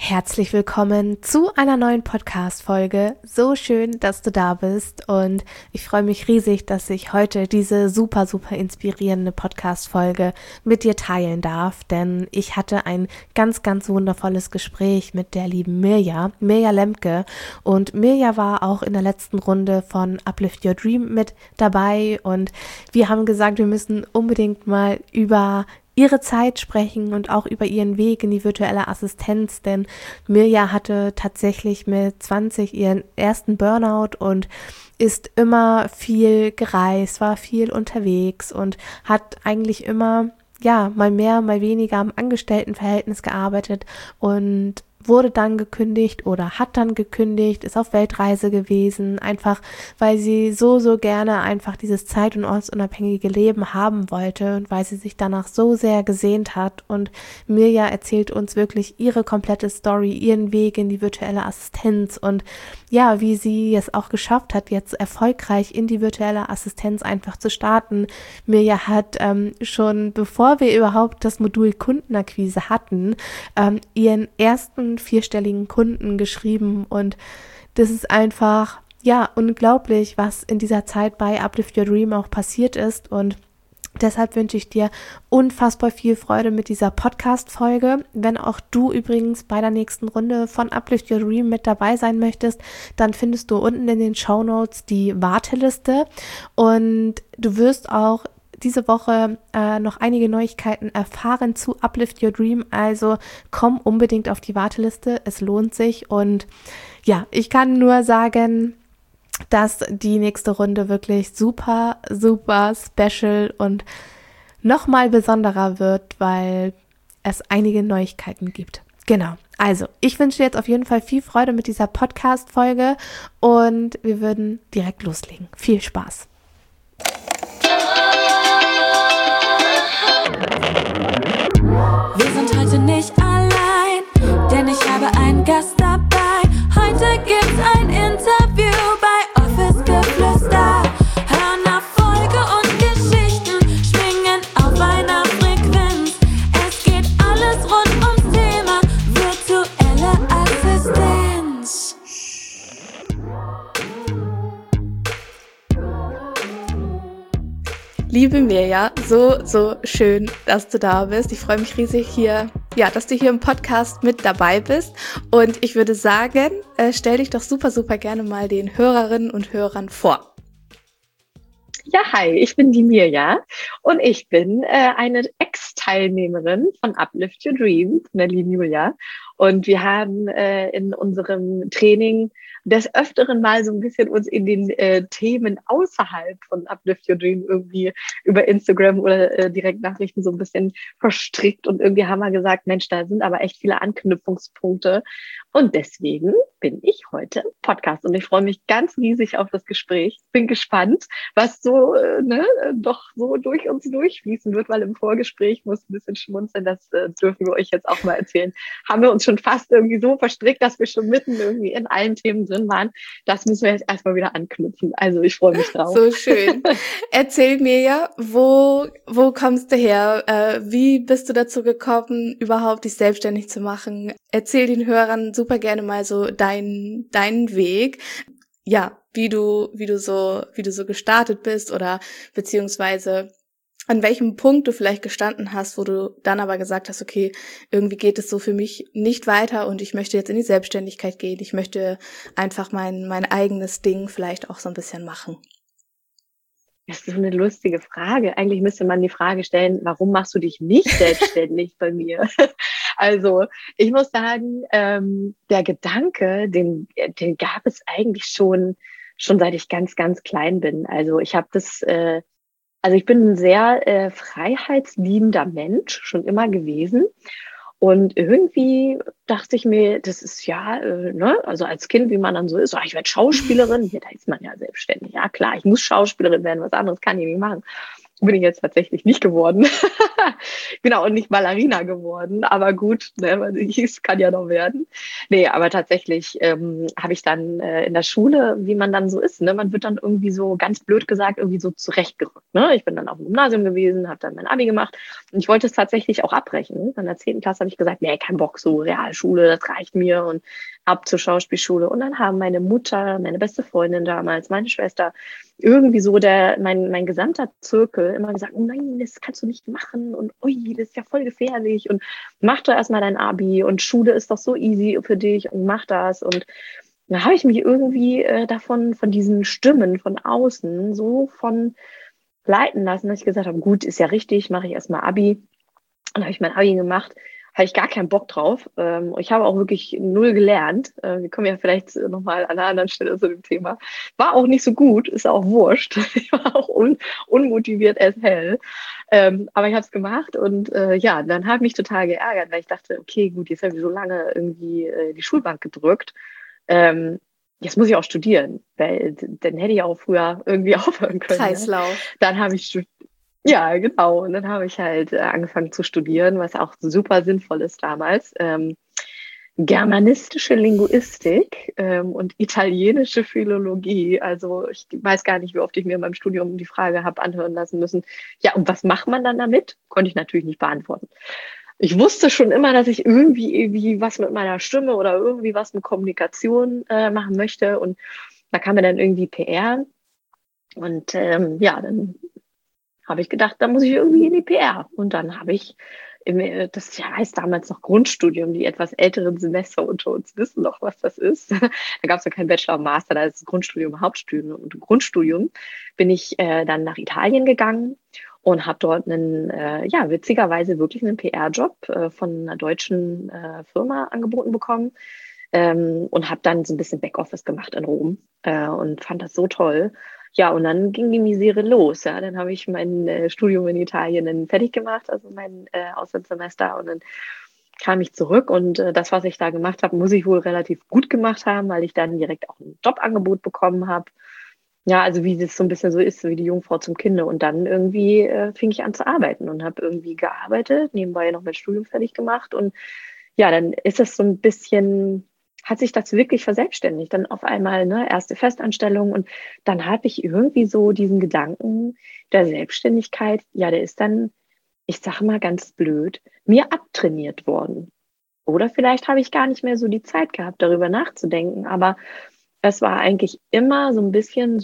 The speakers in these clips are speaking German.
Herzlich willkommen zu einer neuen Podcast-Folge. So schön, dass du da bist und ich freue mich riesig, dass ich heute diese super inspirierende Podcast-Folge mit dir teilen darf, denn ich hatte ein ganz wundervolles Gespräch mit der lieben Mirja Lemke, und Mirja war auch in der letzten Runde von Uplift Your Dream mit dabei und wir haben gesagt, wir müssen unbedingt mal über ihre Zeit sprechen und auch über ihren Weg in die virtuelle Assistenz, denn Mirja hatte tatsächlich mit 20 ihren ersten Burnout und ist immer viel gereist, war viel unterwegs und hat eigentlich immer, mal mehr, mal weniger am Angestelltenverhältnis gearbeitet und wurde dann gekündigt oder hat dann gekündigt, ist auf Weltreise gewesen, einfach weil sie so gerne einfach dieses zeit- und ortsunabhängige Leben haben wollte und weil sie sich danach so sehr gesehnt hat. Und Mirja erzählt uns wirklich ihre komplette Story, ihren Weg in die virtuelle Assistenz und wie sie es auch geschafft hat, jetzt erfolgreich in die virtuelle Assistenz einfach zu starten. Mirja hat schon, bevor wir überhaupt das Modul Kundenakquise hatten, ihren ersten 4-stelligen Kunden geschrieben, und das ist einfach, unglaublich, was in dieser Zeit bei Uplift Your Dream auch passiert ist, und deshalb wünsche ich dir unfassbar viel Freude mit dieser Podcast-Folge. Wenn auch du übrigens bei der nächsten Runde von Uplift Your Dream mit dabei sein möchtest, dann findest du unten in den Shownotes die Warteliste, und du wirst auch diese Woche noch einige Neuigkeiten erfahren zu Uplift Your Dream, also komm unbedingt auf die Warteliste, es lohnt sich. Und ich kann nur sagen, dass die nächste Runde wirklich super special und nochmal besonderer wird, weil es einige Neuigkeiten gibt. Genau, also ich wünsche dir jetzt auf jeden Fall viel Freude mit dieser Podcast-Folge und wir würden direkt loslegen. Viel Spaß! Wir sind heute nicht allein, denn ich habe einen Gast dabei. Heute gibt's ein Interview bei Office Geflüster. Hören Erfolge und Geschichten, schwingen auf einer Frequenz. Es geht alles rund ums Thema virtuelle Assistenz. Liebe Mirja, so schön, dass du da bist. Ich freue mich riesig dass du hier im Podcast mit dabei bist. Und ich würde sagen, stell dich doch super gerne mal den Hörerinnen und Hörern vor. Ja, hi, ich bin die Mirja und ich bin eine Ex-Teilnehmerin von Uplift Your Dream, von der lieben Julia. Und wir haben in unserem Training des Öfteren mal so ein bisschen uns in den Themen außerhalb von Uplift Your Dream irgendwie über Instagram oder Direktnachrichten so ein bisschen verstrickt. Und irgendwie haben wir gesagt, Mensch, da sind aber echt viele Anknüpfungspunkte. Und deswegen bin ich heute im Podcast und ich freue mich ganz riesig auf das Gespräch. Bin gespannt, was so doch so durch uns durchfließen wird, weil im Vorgespräch muss ein bisschen schmunzeln, das dürfen wir euch jetzt auch mal erzählen. Haben wir uns schon fast irgendwie so verstrickt, dass wir schon mitten irgendwie in allen Themen drin waren. Das müssen wir jetzt erstmal wieder anknüpfen. Also ich freue mich drauf. So schön. Erzähl mir ja, wo kommst du her? Wie bist du dazu gekommen, überhaupt dich selbstständig zu machen? Erzähl den Hörern super gerne mal so deinen Weg. Ja, wie du so gestartet bist oder beziehungsweise an welchem Punkt du vielleicht gestanden hast, wo du dann aber gesagt hast, okay, irgendwie geht es so für mich nicht weiter und ich möchte jetzt in die Selbstständigkeit gehen. Ich möchte einfach mein eigenes Ding vielleicht auch so ein bisschen machen. Das ist so eine lustige Frage. Eigentlich müsste man die Frage stellen, warum machst du dich nicht selbstständig bei mir? Also ich muss sagen, der Gedanke, den gab es eigentlich schon seit ich ganz klein bin. Also ich habe ich bin ein sehr freiheitsliebender Mensch, schon immer gewesen. Und irgendwie dachte ich mir, das ist also als Kind, wie man dann so ist, ich werde Schauspielerin, da ist man ja selbstständig. Ja klar, ich muss Schauspielerin werden, was anderes kann ich nicht machen. Bin ich jetzt tatsächlich nicht geworden. Genau, und nicht Ballerina geworden. Aber gut, ne, es kann ja noch werden. Nee, aber tatsächlich habe ich dann in der Schule, wie man dann so ist, ne, man wird dann irgendwie so, ganz blöd gesagt, irgendwie so zurechtgerückt. Ne? Ich bin dann auf dem Gymnasium gewesen, habe dann mein Abi gemacht und ich wollte es tatsächlich auch abbrechen. In der 10. Klasse habe ich gesagt, nee, kein Bock, so Realschule, das reicht mir und ab zur Schauspielschule. Und dann haben meine Mutter, meine beste Freundin damals, meine Schwester, irgendwie so mein gesamter Zirkel immer gesagt, oh nein, das kannst du nicht machen und ui, das ist ja voll gefährlich und mach doch erstmal dein Abi und Schule ist doch so easy für dich und mach das. Und da habe ich mich irgendwie von diesen Stimmen von außen so von leiten lassen, dass ich gesagt habe, gut, ist ja richtig, mache ich erstmal Abi. Dann habe ich mein Abi gemacht, hatte ich gar keinen Bock drauf. Ich habe auch wirklich null gelernt. Wir kommen ja vielleicht nochmal an einer anderen Stelle zu dem Thema. War auch nicht so gut, ist auch wurscht. Ich war auch unmotiviert as hell. Aber ich habe es gemacht und ja, dann habe ich mich total geärgert, weil ich dachte, okay, gut, jetzt habe ich so lange irgendwie die Schulbank gedrückt. Jetzt muss ich auch studieren, weil dann hätte ich auch früher irgendwie aufhören können. Kreislauf. Ne? Dann habe ich ja, genau. Und dann habe ich halt angefangen zu studieren, was auch super sinnvoll ist damals. Germanistische Linguistik und italienische Philologie. Also ich weiß gar nicht, wie oft ich mir in meinem Studium die Frage habe anhören lassen müssen. Ja, und was macht man dann damit? Konnte ich natürlich nicht beantworten. Ich wusste schon immer, dass ich irgendwie was mit meiner Stimme oder irgendwie was mit Kommunikation machen möchte. Und da kam mir dann irgendwie PR. Und ja, dann habe ich gedacht, da muss ich irgendwie in die PR. Und dann habe ich, das heißt damals noch Grundstudium, die etwas älteren Semester unter uns wissen noch, was das ist. Da gab es ja kein Bachelor und Master, da ist Grundstudium, Hauptstudium. Und im Grundstudium bin ich dann nach Italien gegangen und habe dort ja, witzigerweise wirklich einen PR-Job von einer deutschen Firma angeboten bekommen. Und habe dann so ein bisschen Backoffice gemacht in Rom und fand das so toll. Ja, und dann ging die Misere los. Ja, dann habe ich mein Studium in Italien dann fertig gemacht, also mein Auslandssemester. Und dann kam ich zurück und das, was ich da gemacht habe, muss ich wohl relativ gut gemacht haben, weil ich dann direkt auch ein Jobangebot bekommen habe. Ja, also wie das so ein bisschen so ist, wie die Jungfrau zum Kinde. Und dann irgendwie fing ich an zu arbeiten und habe irgendwie gearbeitet, nebenbei noch mein Studium fertig gemacht. Und ja, dann ist es so ein bisschen, hat sich das wirklich verselbstständigt. Dann auf einmal, ne, erste Festanstellung und dann habe ich irgendwie so diesen Gedanken der Selbstständigkeit, ja, der ist dann, ich sage mal ganz blöd, mir abtrainiert worden. Oder vielleicht habe ich gar nicht mehr so die Zeit gehabt, darüber nachzudenken, aber es war eigentlich immer so ein bisschen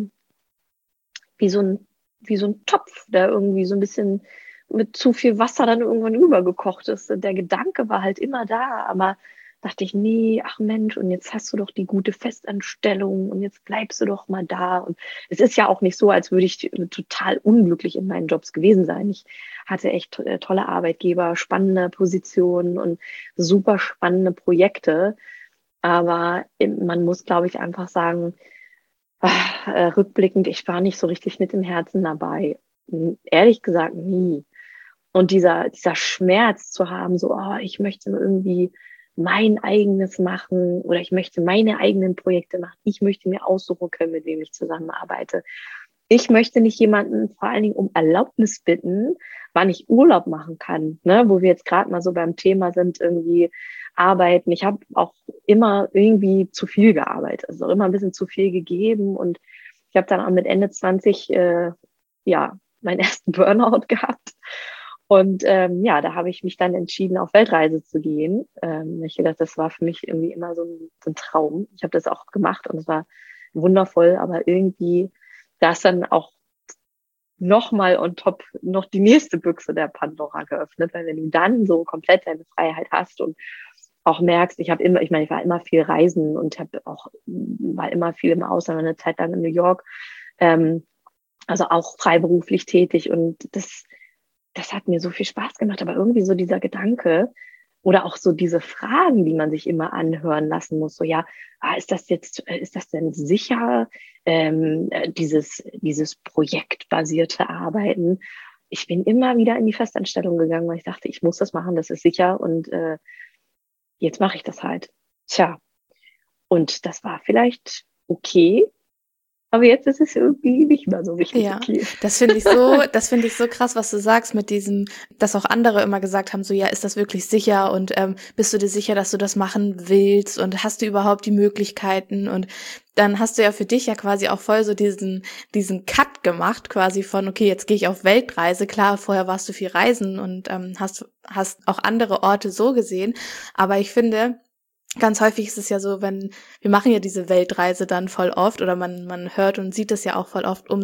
wie so ein, wie so ein Topf, der irgendwie so ein bisschen mit zu viel Wasser dann irgendwann übergekocht ist. Der Gedanke war halt immer da, aber dachte ich, nee, ach Mensch, und jetzt hast du doch die gute Festanstellung und jetzt bleibst du doch mal da. Und es ist ja auch nicht so, als würde ich total unglücklich in meinen Jobs gewesen sein. Ich hatte echt tolle Arbeitgeber, spannende Positionen und super spannende Projekte. Aber man muss, glaube ich, einfach sagen, rückblickend, ich war nicht so richtig mit dem Herzen dabei. Ehrlich gesagt, nie. Und dieser Schmerz zu haben, so, oh, ich möchte irgendwie mein eigenes machen oder ich möchte meine eigenen Projekte machen. Ich möchte mir aussuchen können, mit wem ich zusammenarbeite. Ich möchte nicht jemanden vor allen Dingen um Erlaubnis bitten, wann ich Urlaub machen kann, ne? Wo wir jetzt gerade mal so beim Thema sind, irgendwie arbeiten. Ich habe auch immer irgendwie zu viel gearbeitet, also auch immer ein bisschen zu viel gegeben und ich habe dann auch mit Ende 20 ja meinen ersten Burnout gehabt. Und ja, da habe ich mich dann entschieden, auf Weltreise zu gehen. Ich gedacht, das war für mich irgendwie immer so ein Traum. Ich habe das auch gemacht und es war wundervoll, aber irgendwie da ist dann auch nochmal on top noch die nächste Büchse der Pandora geöffnet, weil wenn du dann so komplett deine Freiheit hast und auch merkst, ich meine, ich war immer viel reisen und war immer viel im Ausland, eine Zeit lang in New York, also auch freiberuflich tätig und das hat mir so viel Spaß gemacht, aber irgendwie so dieser Gedanke oder auch so diese Fragen, die man sich immer anhören lassen muss, so ja, ist das denn sicher, dieses projektbasierte Arbeiten? Ich bin immer wieder in die Festanstellung gegangen, weil ich dachte, ich muss das machen, das ist sicher und jetzt mache ich das halt. Tja, und das war vielleicht okay, Aber jetzt ist es irgendwie nicht mehr so wichtig. Ja, Okay. das finde ich so krass, was du sagst mit diesem, dass auch andere immer gesagt haben, so ja, ist das wirklich sicher und bist du dir sicher, dass du das machen willst und hast du überhaupt die Möglichkeiten und dann hast du ja für dich ja quasi auch voll so diesen Cut gemacht, quasi von, okay, jetzt gehe ich auf Weltreise. Klar, vorher warst du viel reisen und hast auch andere Orte so gesehen, aber ich finde, ganz häufig ist es ja so, wir machen ja diese Weltreise dann voll oft oder man hört und sieht das ja auch voll oft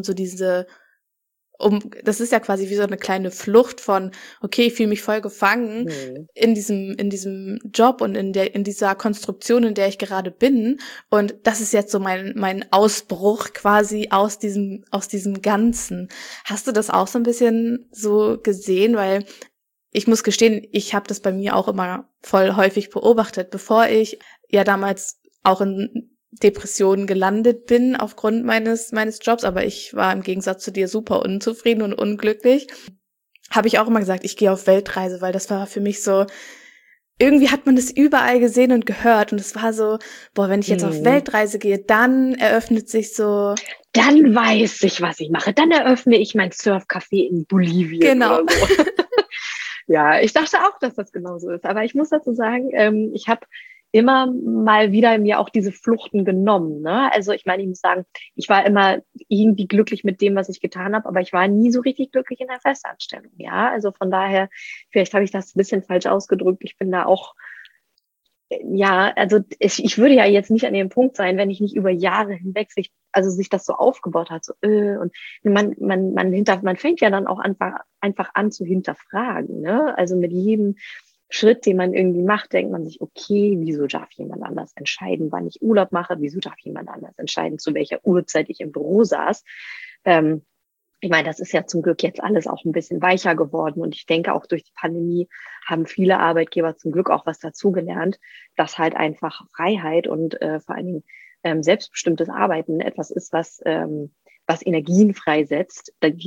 das ist ja quasi wie so eine kleine Flucht von, okay, ich fühle mich voll gefangen in diesem Job und in dieser Konstruktion, in der ich gerade bin. Und das ist jetzt so mein Ausbruch quasi aus diesem Ganzen. Hast du das auch so ein bisschen so gesehen? Weil ich muss gestehen, ich habe das bei mir auch immer voll häufig beobachtet, bevor ich ja damals auch in Depressionen gelandet bin aufgrund meines Jobs, aber ich war im Gegensatz zu dir super unzufrieden und unglücklich, habe ich auch immer gesagt, ich gehe auf Weltreise, weil das war für mich so, irgendwie hat man das überall gesehen und gehört und es war so, boah, wenn ich jetzt auf Weltreise gehe, dann eröffnet sich so... Dann weiß ich, was ich mache. Dann eröffne ich mein Surfcafé in Bolivien genau. oder so. Ja, ich dachte auch, dass das genauso ist. Aber ich muss dazu sagen, ich habe immer mal wieder mir auch diese Fluchten genommen. Ne? Also ich meine, ich muss sagen, ich war immer irgendwie glücklich mit dem, was ich getan habe, aber ich war nie so richtig glücklich in der Festanstellung. Ja, also von daher, vielleicht habe ich das ein bisschen falsch ausgedrückt. Ich bin da auch, ja, also ich würde ja jetzt nicht an dem Punkt sein, wenn ich nicht über Jahre hinweg sich das so aufgebaut hat, so und man fängt ja dann auch einfach an zu hinterfragen, ne? Also mit jedem Schritt, den man irgendwie macht, denkt man sich, okay, wieso darf jemand anders entscheiden, wann ich Urlaub mache? Wieso darf jemand anders entscheiden, zu welcher Uhrzeit ich im Büro saß? Ich meine, das ist ja zum Glück jetzt alles auch ein bisschen weicher geworden. Und ich denke, auch durch die Pandemie haben viele Arbeitgeber zum Glück auch was dazugelernt, dass halt einfach Freiheit und vor allen Dingen selbstbestimmtes Arbeiten etwas ist, was Energien freisetzt, die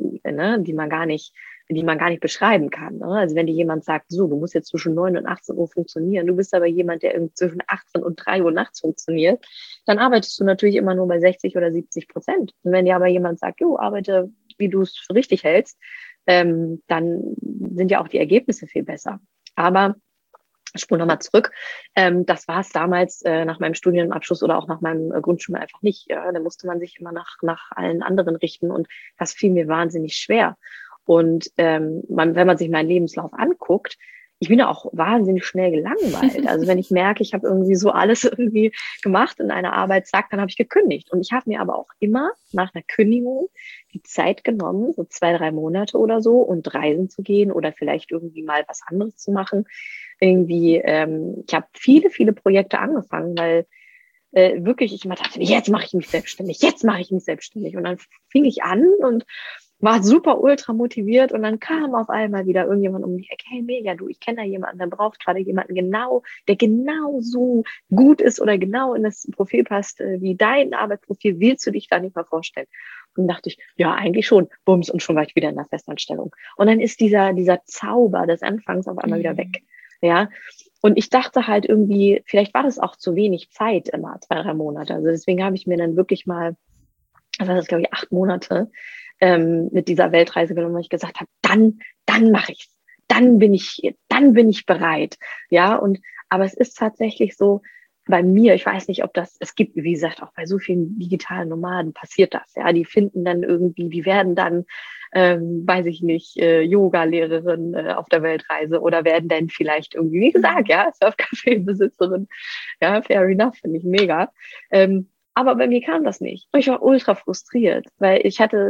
man gar nicht beschreiben kann. Ne? Also wenn dir jemand sagt, so, du musst jetzt zwischen 9 und 18 Uhr funktionieren, du bist aber jemand, der irgendwie zwischen 18 und 3 Uhr nachts funktioniert, dann arbeitest du natürlich immer nur bei 60 oder 70%. Und wenn dir aber jemand sagt, jo, arbeite, wie du es für richtig hältst, dann sind ja auch die Ergebnisse viel besser. Aber ich spule nochmal zurück. Das war es damals nach meinem Studienabschluss oder auch nach meinem Grundstudium einfach nicht. Ja? Da musste man sich immer nach allen anderen richten und das fiel mir wahnsinnig schwer. Und wenn man sich meinen Lebenslauf anguckt, ich bin ja auch wahnsinnig schnell gelangweilt. Also wenn ich merke, ich habe irgendwie so alles irgendwie gemacht in einer Arbeit, zack, dann habe ich gekündigt. Und ich habe mir aber auch immer nach einer Kündigung die Zeit genommen, so 2, 3 Monate oder so, und reisen zu gehen oder vielleicht irgendwie mal was anderes zu machen. Irgendwie, ich habe viele, viele Projekte angefangen, weil wirklich ich immer dachte, jetzt mache ich mich selbstständig. Und dann fing ich an und war super ultra motiviert und dann kam auf einmal wieder irgendjemand um die Ecke, hey mega, du, ich kenne da jemanden, der braucht gerade jemanden der genau so gut ist oder genau in das Profil passt wie dein Arbeitsprofil, willst du dich da nicht mal vorstellen? Und dachte ich, ja, eigentlich schon, bums, und schon war ich wieder in der Festanstellung. Und dann ist dieser Zauber des Anfangs auf einmal wieder weg. Ja, und ich dachte halt irgendwie, vielleicht war das auch zu wenig Zeit immer, 2, 3 Monate. Also deswegen habe ich mir dann wirklich mal, also das glaube ich 8 Monate, mit dieser Weltreise genommen, wo ich gesagt habe, dann mache ich's. Dann bin ich bereit. Ja, aber es ist tatsächlich so, bei mir, ich weiß nicht, es gibt, wie gesagt, auch bei so vielen digitalen Nomaden passiert das, ja, die finden dann irgendwie, die werden dann, weiß ich nicht, Yoga-Lehrerin auf der Weltreise oder werden dann vielleicht irgendwie, wie gesagt, ja, Surfcafé-Besitzerin, ja, fair enough, finde ich mega. Aber bei mir kam das nicht. Ich war ultra frustriert, weil ich hatte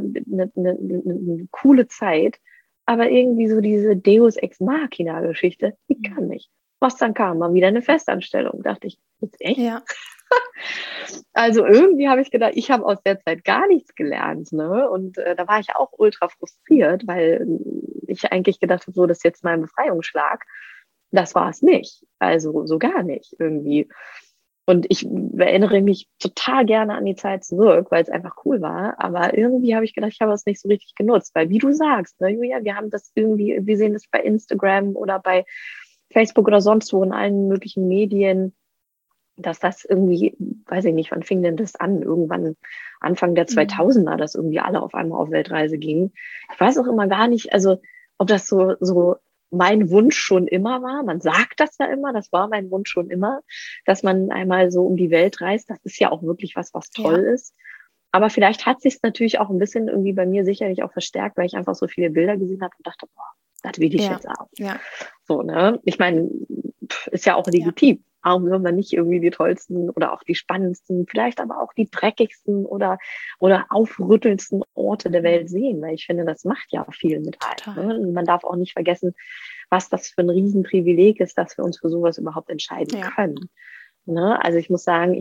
eine coole Zeit, aber irgendwie so diese Deus Ex Machina-Geschichte, die kam nicht. Was dann kam, war wieder eine Festanstellung. Dachte ich, jetzt echt? Ja. Also irgendwie habe ich gedacht, ich habe aus der Zeit gar nichts gelernt. Ne? Und da war ich auch ultra frustriert, weil ich eigentlich gedacht habe, so, das ist jetzt mein Befreiungsschlag. Das war es nicht. Also so gar nicht irgendwie. Und ich erinnere mich total gerne an die Zeit zurück, weil es einfach cool war. Aber irgendwie habe ich gedacht, ich habe es nicht so richtig genutzt. Weil wie du sagst, ne, Julia, wir haben das irgendwie, wir sehen das bei Instagram oder bei Facebook oder sonst wo in allen möglichen Medien. dass das irgendwie, weiß ich nicht, wann fing denn das an? Irgendwann Anfang der 2000er, dass irgendwie alle auf einmal auf Weltreise gingen. Ich weiß auch immer gar nicht, also ob das so mein Wunsch schon immer war. Man sagt das ja immer, das war mein Wunsch schon immer, dass man einmal so um die Welt reist. Das ist ja auch wirklich was toll ist. Aber vielleicht hat sich es natürlich auch ein bisschen irgendwie bei mir sicherlich auch verstärkt, weil ich einfach so viele Bilder gesehen habe und dachte, boah, das will ich jetzt auch. Ja. So, ne? Ich meine, ist ja auch legitim. Warum soll man nicht irgendwie die tollsten oder auch die spannendsten, vielleicht aber auch die dreckigsten oder aufrüttelndsten Orte der Welt sehen? Weil ich finde, das macht ja viel mit einem. Ne? Und man darf auch nicht vergessen, was das für ein Riesenprivileg ist, dass wir uns für sowas überhaupt entscheiden können. Ne? Also ich muss sagen,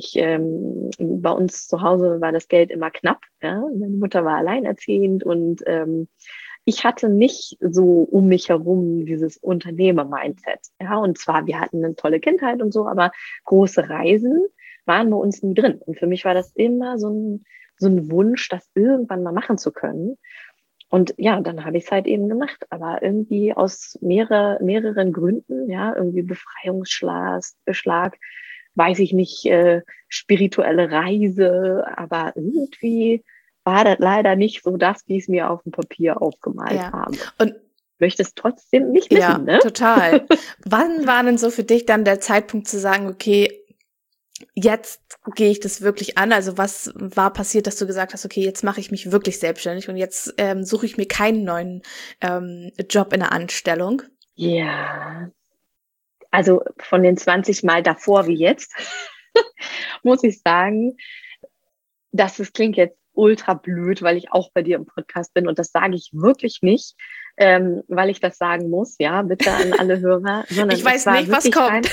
bei uns zu Hause war das Geld immer knapp. Ja? Meine Mutter war alleinerziehend und ich hatte nicht so um mich herum dieses Unternehmer-Mindset. Ja, und zwar, wir hatten eine tolle Kindheit und so, aber große Reisen waren bei uns nie drin. Und für mich war das immer so ein Wunsch, das irgendwann mal machen zu können. Und ja, dann habe ich es halt eben gemacht, aber irgendwie aus mehreren Gründen, ja, irgendwie Befreiungsschlag, weiß ich nicht, spirituelle Reise, aber irgendwie war das leider nicht so das, wie ich es mir auf dem Papier aufgemalt habe. Und möchte es trotzdem nicht missen, ne? Total. Wann war denn so für dich dann der Zeitpunkt zu sagen, okay, jetzt gehe ich das wirklich an? Also was war passiert, dass du gesagt hast, okay, jetzt mache ich mich wirklich selbstständig und jetzt suche ich mir keinen neuen Job in der Anstellung? Ja, also von den 20 Mal davor wie jetzt, muss ich sagen, dass es klingt jetzt ultra blöd, weil ich auch bei dir im Podcast bin und das sage ich wirklich nicht, weil ich das sagen muss, ja, bitte an alle Hörer. Sondern ich weiß nicht, was kommt.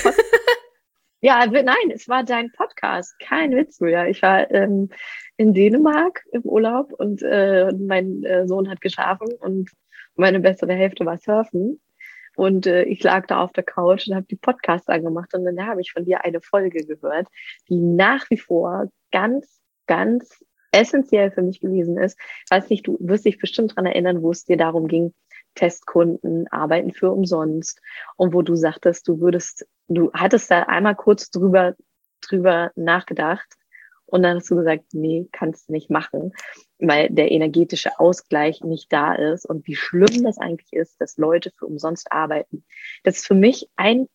Ja, nein, es war dein Podcast, kein Witz, Julia. Ich war in Dänemark im Urlaub und mein Sohn hat geschlafen und meine bessere Hälfte war surfen. Und ich lag da auf der Couch und habe die Podcasts angemacht und dann habe ich von dir eine Folge gehört, die nach wie vor ganz, ganz essentiell für mich gewesen ist. Weiß nicht, du wirst dich bestimmt dran erinnern, wo es dir darum ging, Testkunden arbeiten für umsonst und wo du sagtest, du hattest da einmal kurz drüber nachgedacht und dann hast du gesagt, nee, kannst du nicht machen, weil der energetische Ausgleich nicht da ist und wie schlimm das eigentlich ist, dass Leute für umsonst arbeiten. Das ist für mich ein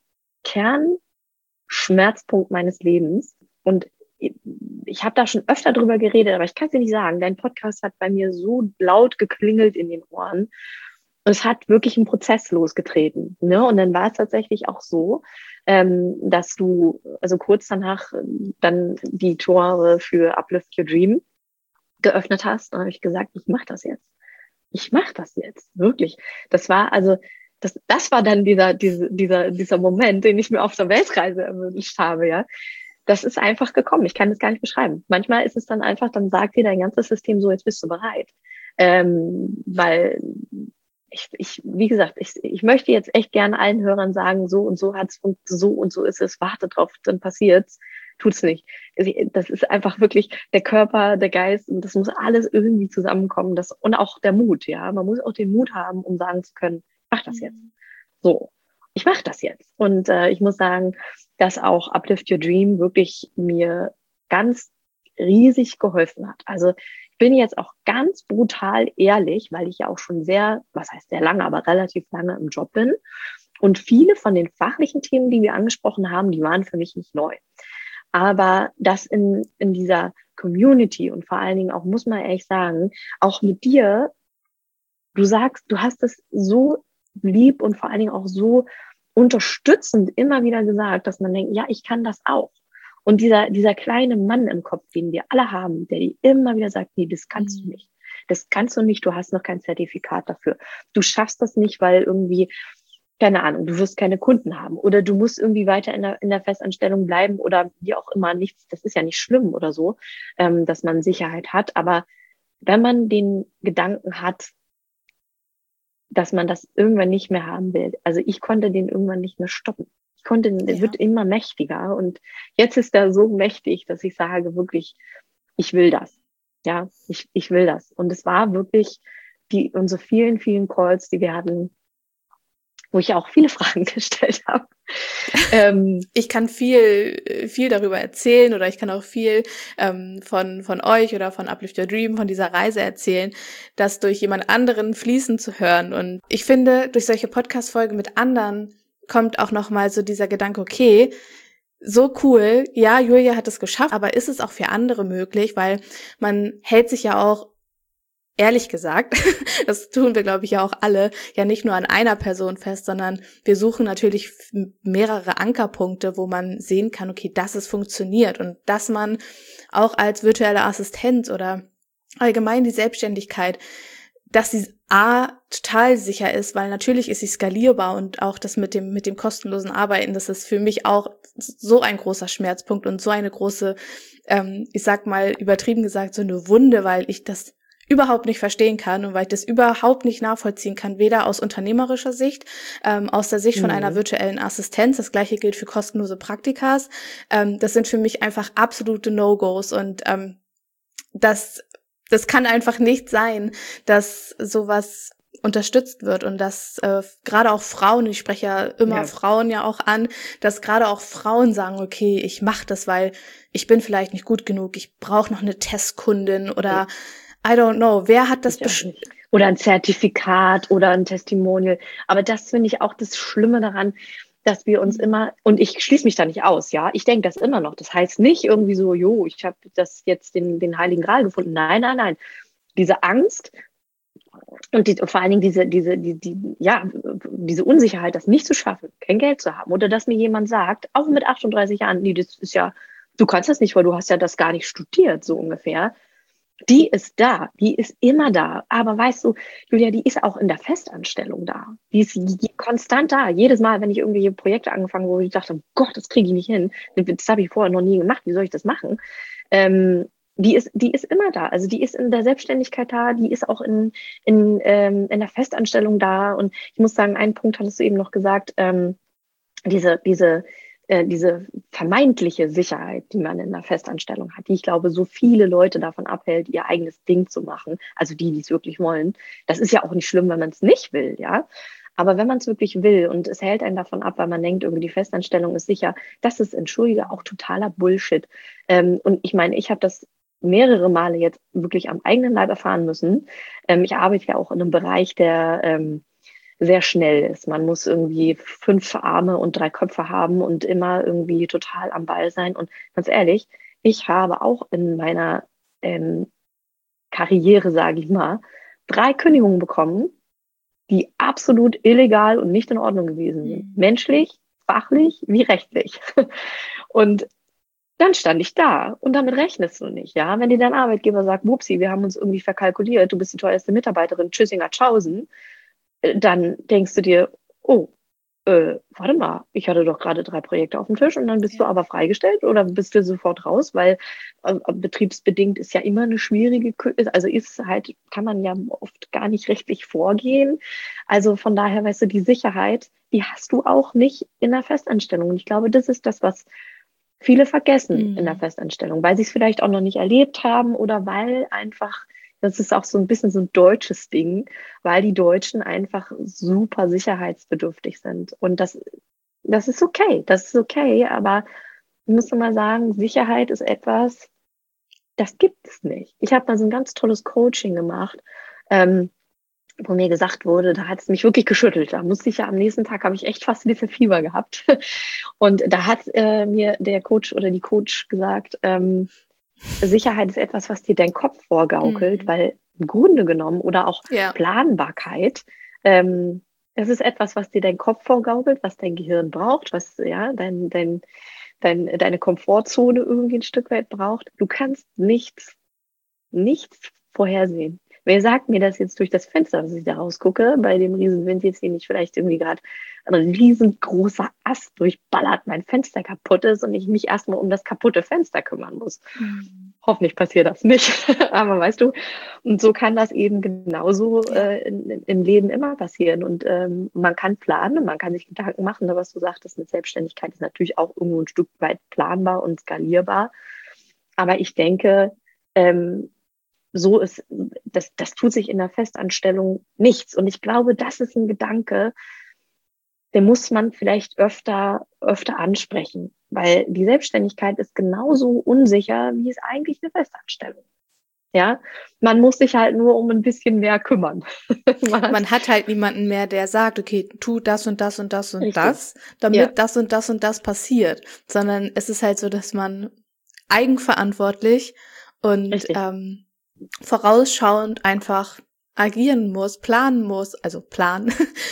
Kernschmerzpunkt meines Lebens und ich habe da schon öfter drüber geredet, aber ich kann es dir nicht sagen. Dein Podcast hat bei mir so laut geklingelt in den Ohren. Es hat wirklich einen Prozess losgetreten. Ne? Und dann war es tatsächlich auch so, dass du, also kurz danach, dann die Tore für Uplift Your Dream geöffnet hast. Und habe ich gesagt, ich mache das jetzt. Ich mache das jetzt. Wirklich. Das war also, das war dann dieser Moment, den ich mir auf der Weltreise erwünscht habe, ja. Das ist einfach gekommen. Ich kann das gar nicht beschreiben. Manchmal ist es dann einfach, dann sagt dir dein ganzes System so, jetzt bist du bereit. Weil wie gesagt, ich möchte jetzt echt gerne allen Hörern sagen, so und so hat's und so ist es, warte drauf, dann passiert's. Tut's nicht. Das ist einfach wirklich der Körper, der Geist und das muss alles irgendwie zusammenkommen. Und auch der Mut, ja. Man muss auch den Mut haben, um sagen zu können, mach das jetzt. So, ich mache das jetzt. Und ich muss sagen, dass auch Uplift Your Dream wirklich mir ganz riesig geholfen hat. Also ich bin jetzt auch ganz brutal ehrlich, weil ich ja auch schon was heißt sehr lange, aber relativ lange im Job bin. Und viele von den fachlichen Themen, die wir angesprochen haben, die waren für mich nicht neu. Aber das in dieser Community und vor allen Dingen auch, muss man ehrlich sagen, auch mit dir, du sagst, du hast es so lieb und vor allen Dingen auch so unterstützend immer wieder gesagt, dass man denkt, ja, ich kann das auch. Und dieser kleine Mann im Kopf, den wir alle haben, der dir immer wieder sagt, nee, das kannst du nicht. Das kannst du nicht, du hast noch kein Zertifikat dafür. Du schaffst das nicht, weil irgendwie, keine Ahnung, du wirst keine Kunden haben oder du musst irgendwie weiter in der Festanstellung bleiben oder wie auch immer, nichts. Das ist ja nicht schlimm oder so, dass man Sicherheit hat. Aber wenn man den Gedanken hat, dass man das irgendwann nicht mehr haben will. Also ich konnte den irgendwann nicht mehr stoppen. Der wird immer mächtiger und jetzt ist er so mächtig, dass ich sage wirklich, ich will das. Ja, ich will das. Und es war wirklich unsere vielen, vielen Calls, die wir hatten, wo ich auch viele Fragen gestellt habe. Ich kann viel darüber erzählen oder ich kann auch viel von euch oder von Uplift Your Dream, von dieser Reise erzählen, das durch jemand anderen fließen zu hören. Und ich finde, durch solche Podcast-Folgen mit anderen kommt auch nochmal so dieser Gedanke, okay, so cool, ja, Julia hat es geschafft, aber ist es auch für andere möglich, weil man hält sich ja auch, ehrlich gesagt, das tun wir, glaube ich, ja auch alle, ja nicht nur an einer Person fest, sondern wir suchen natürlich mehrere Ankerpunkte, wo man sehen kann, okay, dass es funktioniert und dass man auch als virtuelle Assistenz oder allgemein die Selbstständigkeit, dass sie total sicher ist, weil natürlich ist sie skalierbar und auch das mit dem kostenlosen Arbeiten, das ist für mich auch so ein großer Schmerzpunkt und so eine große, ich sag mal übertrieben gesagt, so eine Wunde, weil ich das überhaupt nicht verstehen kann und weil ich das überhaupt nicht nachvollziehen kann, weder aus unternehmerischer Sicht, aus der Sicht von einer virtuellen Assistenz. Das Gleiche gilt für kostenlose Praktikas. Das sind für mich einfach absolute No-Gos und das kann einfach nicht sein, dass sowas unterstützt wird und dass gerade auch Frauen, ich spreche ja immer Frauen ja auch an, dass gerade auch Frauen sagen, okay, ich mache das, weil ich bin vielleicht nicht gut genug, ich brauche noch eine Testkundin oder I don't know, wer hat das oder ein Zertifikat oder ein Testimonial. Aber das finde ich auch das Schlimme daran, dass wir uns immer, und ich schließe mich da nicht aus, ja, ich denke das immer noch. Das heißt nicht irgendwie so, ich habe das jetzt den Heiligen Gral gefunden. Nein, nein, nein. Diese Angst und vor allen Dingen diese Unsicherheit, das nicht zu schaffen, kein Geld zu haben oder dass mir jemand sagt, auch mit 38 Jahren, nee, das ist ja, du kannst das nicht, weil du hast ja das gar nicht studiert, so ungefähr. Die ist da, die ist immer da. Aber weißt du, Julia, die ist auch in der Festanstellung da. Die ist konstant da. Jedes Mal, wenn ich irgendwelche Projekte angefangen habe, wo ich dachte, oh Gott, das kriege ich nicht hin. Das habe ich vorher noch nie gemacht. Wie soll ich das machen? Die ist immer da. Also die ist in der Selbstständigkeit da. Die ist auch in der Festanstellung da. Und ich muss sagen, einen Punkt hattest du eben noch gesagt, diese vermeintliche Sicherheit, die man in einer Festanstellung hat, die ich glaube, so viele Leute davon abhält, ihr eigenes Ding zu machen, also die es wirklich wollen. Das ist ja auch nicht schlimm, wenn man es nicht will, ja. Aber wenn man es wirklich will und es hält einen davon ab, weil man denkt, irgendwie die Festanstellung ist sicher, das ist, entschuldige, auch totaler Bullshit. Und ich meine, ich habe das mehrere Male jetzt wirklich am eigenen Leib erfahren müssen. Ich arbeite ja auch in einem Bereich, der sehr schnell ist. Man muss irgendwie 5 Arme und 3 Köpfe haben und immer irgendwie total am Ball sein. Und ganz ehrlich, ich habe auch in meiner Karriere, sage ich mal, 3 Kündigungen bekommen, die absolut illegal und nicht in Ordnung gewesen sind. Menschlich, fachlich wie rechtlich. Und dann stand ich da und damit rechnest du nicht, ja. Wenn dir dein Arbeitgeber sagt, wupsi, wir haben uns irgendwie verkalkuliert, du bist die teuerste Mitarbeiterin, tschüssinger Tschaußen, dann denkst du dir, warte mal, ich hatte doch gerade 3 Projekte auf dem Tisch und dann bist du aber freigestellt oder bist du sofort raus, weil betriebsbedingt ist ja immer eine schwierige, also ist halt, kann man ja oft gar nicht rechtlich vorgehen. Also von daher, weißt du, die Sicherheit, die hast du auch nicht in der Festanstellung. Und ich glaube, das ist das, was viele vergessen in der Festanstellung, weil sie es vielleicht auch noch nicht erlebt haben oder weil einfach, das ist auch so ein bisschen so ein deutsches Ding, weil die Deutschen einfach super sicherheitsbedürftig sind. Und das ist okay, aber ich muss mal sagen, Sicherheit ist etwas, das gibt es nicht. Ich habe mal so ein ganz tolles Coaching gemacht, wo mir gesagt wurde, da hat es mich wirklich geschüttelt. Da musste ich ja am nächsten Tag, habe ich echt fast ein bisschen Fieber gehabt. Und da hat mir der Coach oder die Coach gesagt, Sicherheit ist etwas, was dir dein Kopf vorgaukelt, weil im Grunde genommen oder auch Planbarkeit, es ist etwas, was dir dein Kopf vorgaukelt, was dein Gehirn braucht, was deine Komfortzone irgendwie ein Stück weit braucht. Du kannst nichts vorhersehen. Wer sagt mir das jetzt durch das Fenster, dass ich da rausgucke, bei dem Riesenwind jetzt hier nicht vielleicht irgendwie gerade ein riesengroßer Ast durchballert, mein Fenster kaputt ist und ich mich erstmal um das kaputte Fenster kümmern muss. Hoffentlich passiert das nicht, aber weißt du, und so kann das eben genauso im Leben immer passieren und man kann planen, man kann sich Gedanken machen, aber was du sagtest mit Selbstständigkeit ist natürlich auch irgendwo ein Stück weit planbar und skalierbar, aber ich denke, so ist, das tut sich in der Festanstellung nichts. Und ich glaube, das ist ein Gedanke, den muss man vielleicht öfter ansprechen, weil die Selbstständigkeit ist genauso unsicher, wie es eigentlich eine Festanstellung. Ja, man muss sich halt nur um ein bisschen mehr kümmern. Man hat halt niemanden mehr, der sagt, okay, tu das und das und das und Richtig. das, damit das und das und das passiert, sondern es ist halt so, dass man eigenverantwortlich und vorausschauend einfach agieren muss, planen muss, also planen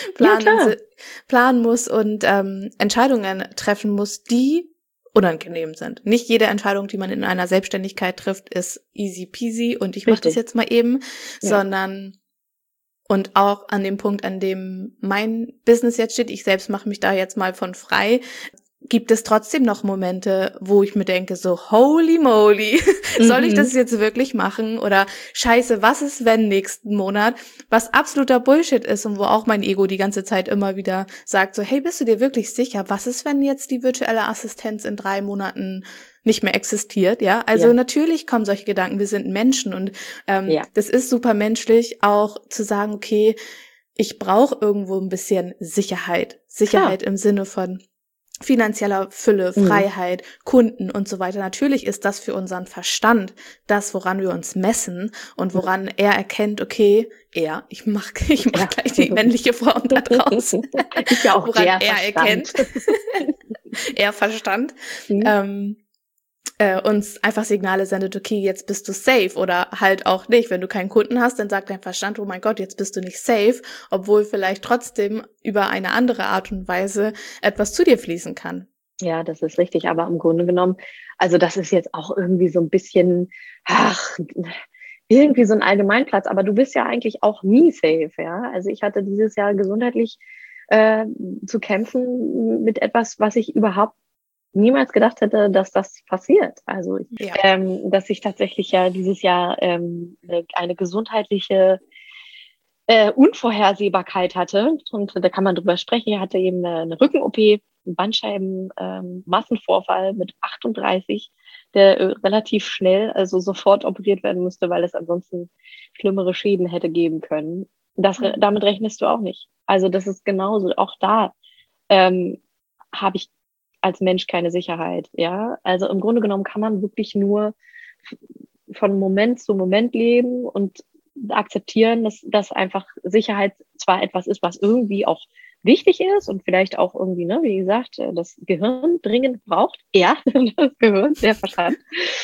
muss und Entscheidungen treffen muss, die unangenehm sind. Nicht jede Entscheidung, die man in einer Selbstständigkeit trifft, ist easy peasy und ich mache das jetzt mal eben, sondern und auch an dem Punkt, an dem mein Business jetzt steht, ich selbst mache mich da jetzt mal von frei, gibt es trotzdem noch Momente, wo ich mir denke, so holy moly, soll ich das jetzt wirklich machen? Oder scheiße, was ist, wenn nächsten Monat, was absoluter Bullshit ist und wo auch mein Ego die ganze Zeit immer wieder sagt, so hey, bist du dir wirklich sicher? Was ist, wenn jetzt die virtuelle Assistenz in 3 Monaten nicht mehr existiert? Ja, also natürlich kommen solche Gedanken, wir sind Menschen und das ist super menschlich, auch zu sagen, okay, ich brauche irgendwo ein bisschen Sicherheit im Sinne von finanzieller Fülle, Freiheit, Kunden und so weiter. Natürlich ist das für unseren Verstand das, woran wir uns messen und woran er erkennt, okay, ich mach gleich die männliche Form da draußen. Ist ja auch woran er erkennt. Er Verstand. Uns einfach Signale sendet, okay, jetzt bist du safe oder halt auch nicht. Wenn du keinen Kunden hast, dann sagt dein Verstand, oh mein Gott, jetzt bist du nicht safe, obwohl vielleicht trotzdem über eine andere Art und Weise etwas zu dir fließen kann. Ja, das ist richtig, aber im Grunde genommen, also das ist jetzt auch irgendwie so ein bisschen, irgendwie so ein Allgemeinplatz, aber du bist ja eigentlich auch nie safe, ja. Also ich hatte dieses Jahr gesundheitlich zu kämpfen mit etwas, was ich überhaupt niemals gedacht hätte, dass das passiert. Also, dass ich tatsächlich ja dieses Jahr eine gesundheitliche Unvorhersehbarkeit hatte. Und da kann man drüber sprechen. Ich hatte eben eine Rücken-OP, einen Bandscheiben-Massenvorfall mit 38, der relativ schnell, also sofort operiert werden musste, weil es ansonsten schlimmere Schäden hätte geben können. Damit rechnest du auch nicht. Also das ist genauso. Auch da habe ich als Mensch keine Sicherheit, ja. Also im Grunde genommen kann man wirklich nur von Moment zu Moment leben und akzeptieren, dass einfach Sicherheit zwar etwas ist, was irgendwie auch wichtig ist und vielleicht auch irgendwie, ne, wie gesagt, das Gehirn dringend braucht. Ja, das Gehirn, der Verstand.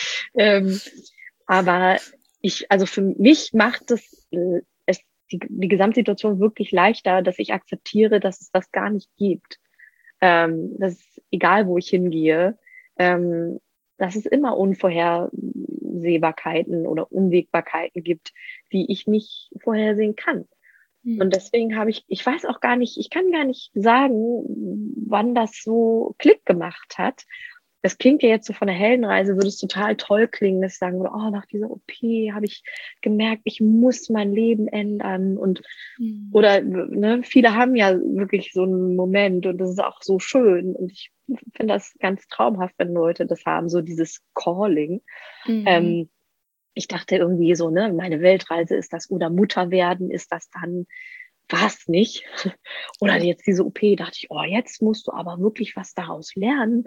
Aber also für mich macht es die Gesamtsituation wirklich leichter, dass ich akzeptiere, dass es das gar nicht gibt. Das ist egal, wo ich hingehe, dass es immer Unvorhersehbarkeiten oder Unwägbarkeiten gibt, die ich nicht vorhersehen kann. Und deswegen ich weiß auch gar nicht, ich kann gar nicht sagen, wann das so Klick gemacht hat. Das klingt ja jetzt so von der Heldenreise, würde es total toll klingen, dass ich sagen würde, nach dieser OP habe ich gemerkt, ich muss mein Leben ändern oder ne, viele haben ja wirklich so einen Moment und das ist auch so schön und ich finde das ganz traumhaft, wenn Leute das haben, so dieses Calling. Ich dachte irgendwie so, ne, meine Weltreise ist das oder Mutter werden, ist das dann was nicht? Oder jetzt diese OP, dachte ich, jetzt musst du aber wirklich was daraus lernen.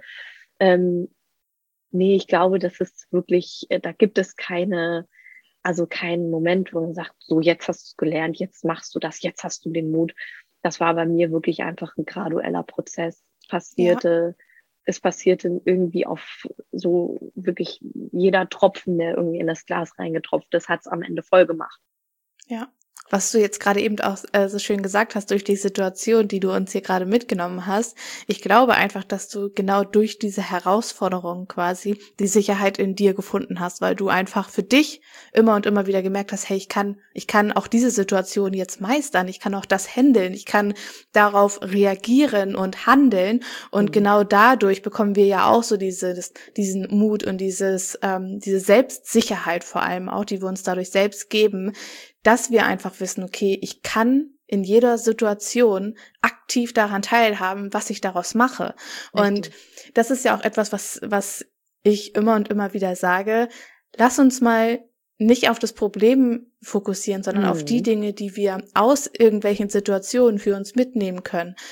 Nee, ich glaube, das ist wirklich, da gibt es keinen Moment, wo man sagt, so jetzt hast du es gelernt, jetzt machst du das, jetzt hast du den Mut. Das war bei mir wirklich einfach ein gradueller Prozess. Es passierte irgendwie auf so wirklich jeder Tropfen, der irgendwie in das Glas reingetropft ist, hat es am Ende voll gemacht. Ja. Was du jetzt gerade eben auch so schön gesagt hast, durch die Situation, die du uns hier gerade mitgenommen hast, ich glaube einfach, dass du genau durch diese Herausforderung quasi die Sicherheit in dir gefunden hast, weil du einfach für dich immer und immer wieder gemerkt hast, hey, ich kann auch diese Situation jetzt meistern, ich kann auch das handeln, ich kann darauf reagieren und handeln und genau dadurch bekommen wir ja auch so diesen Mut und diese Selbstsicherheit vor allem auch, die wir uns dadurch selbst geben, dass wir einfach wissen, okay, ich kann in jeder Situation aktiv daran teilhaben, was ich daraus mache. Richtig. Und das ist ja auch etwas, was ich immer und immer wieder sage, lass uns mal nicht auf das Problem fokussieren, sondern auf die Dinge, die wir aus irgendwelchen Situationen für uns mitnehmen können.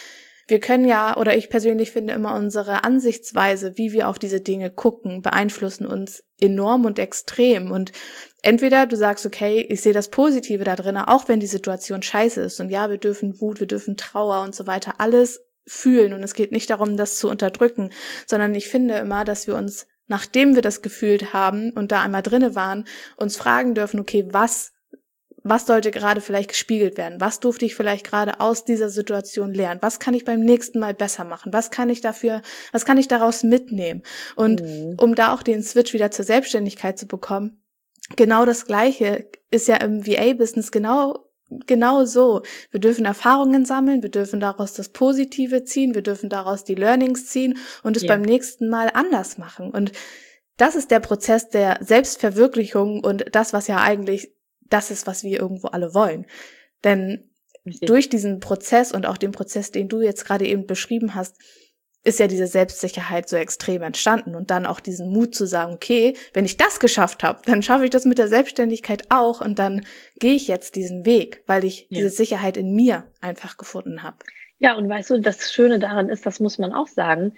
wir können ja, oder ich persönlich finde immer, unsere Ansichtsweise, wie wir auf diese Dinge gucken, beeinflussen uns enorm und extrem. Und entweder du sagst, okay, ich sehe das Positive da drin, auch wenn die Situation scheiße ist. Und ja, wir dürfen Wut, wir dürfen Trauer und so weiter alles fühlen. Und es geht nicht darum, das zu unterdrücken, sondern ich finde immer, dass wir uns, nachdem wir das gefühlt haben und da einmal drinne waren, uns fragen dürfen, okay, was sollte gerade vielleicht gespiegelt werden? Was durfte ich vielleicht gerade aus dieser Situation lernen? Was kann ich beim nächsten Mal besser machen? Was kann ich daraus mitnehmen? Und um da auch den Switch wieder zur Selbstständigkeit zu bekommen, genau das Gleiche ist ja im VA-Business genau so. Wir dürfen Erfahrungen sammeln, wir dürfen daraus das Positive ziehen, wir dürfen daraus die Learnings ziehen und es beim nächsten Mal anders machen. Und das ist der Prozess der Selbstverwirklichung und das, was ja eigentlich das ist, was wir irgendwo alle wollen. Denn durch diesen Prozess und auch den Prozess, den du jetzt gerade eben beschrieben hast, ist ja diese Selbstsicherheit so extrem entstanden und dann auch diesen Mut zu sagen, okay, wenn ich das geschafft habe, dann schaffe ich das mit der Selbstständigkeit auch und dann gehe ich jetzt diesen Weg, weil ich diese Sicherheit in mir einfach gefunden habe. Ja, und weißt du, das Schöne daran ist, das muss man auch sagen,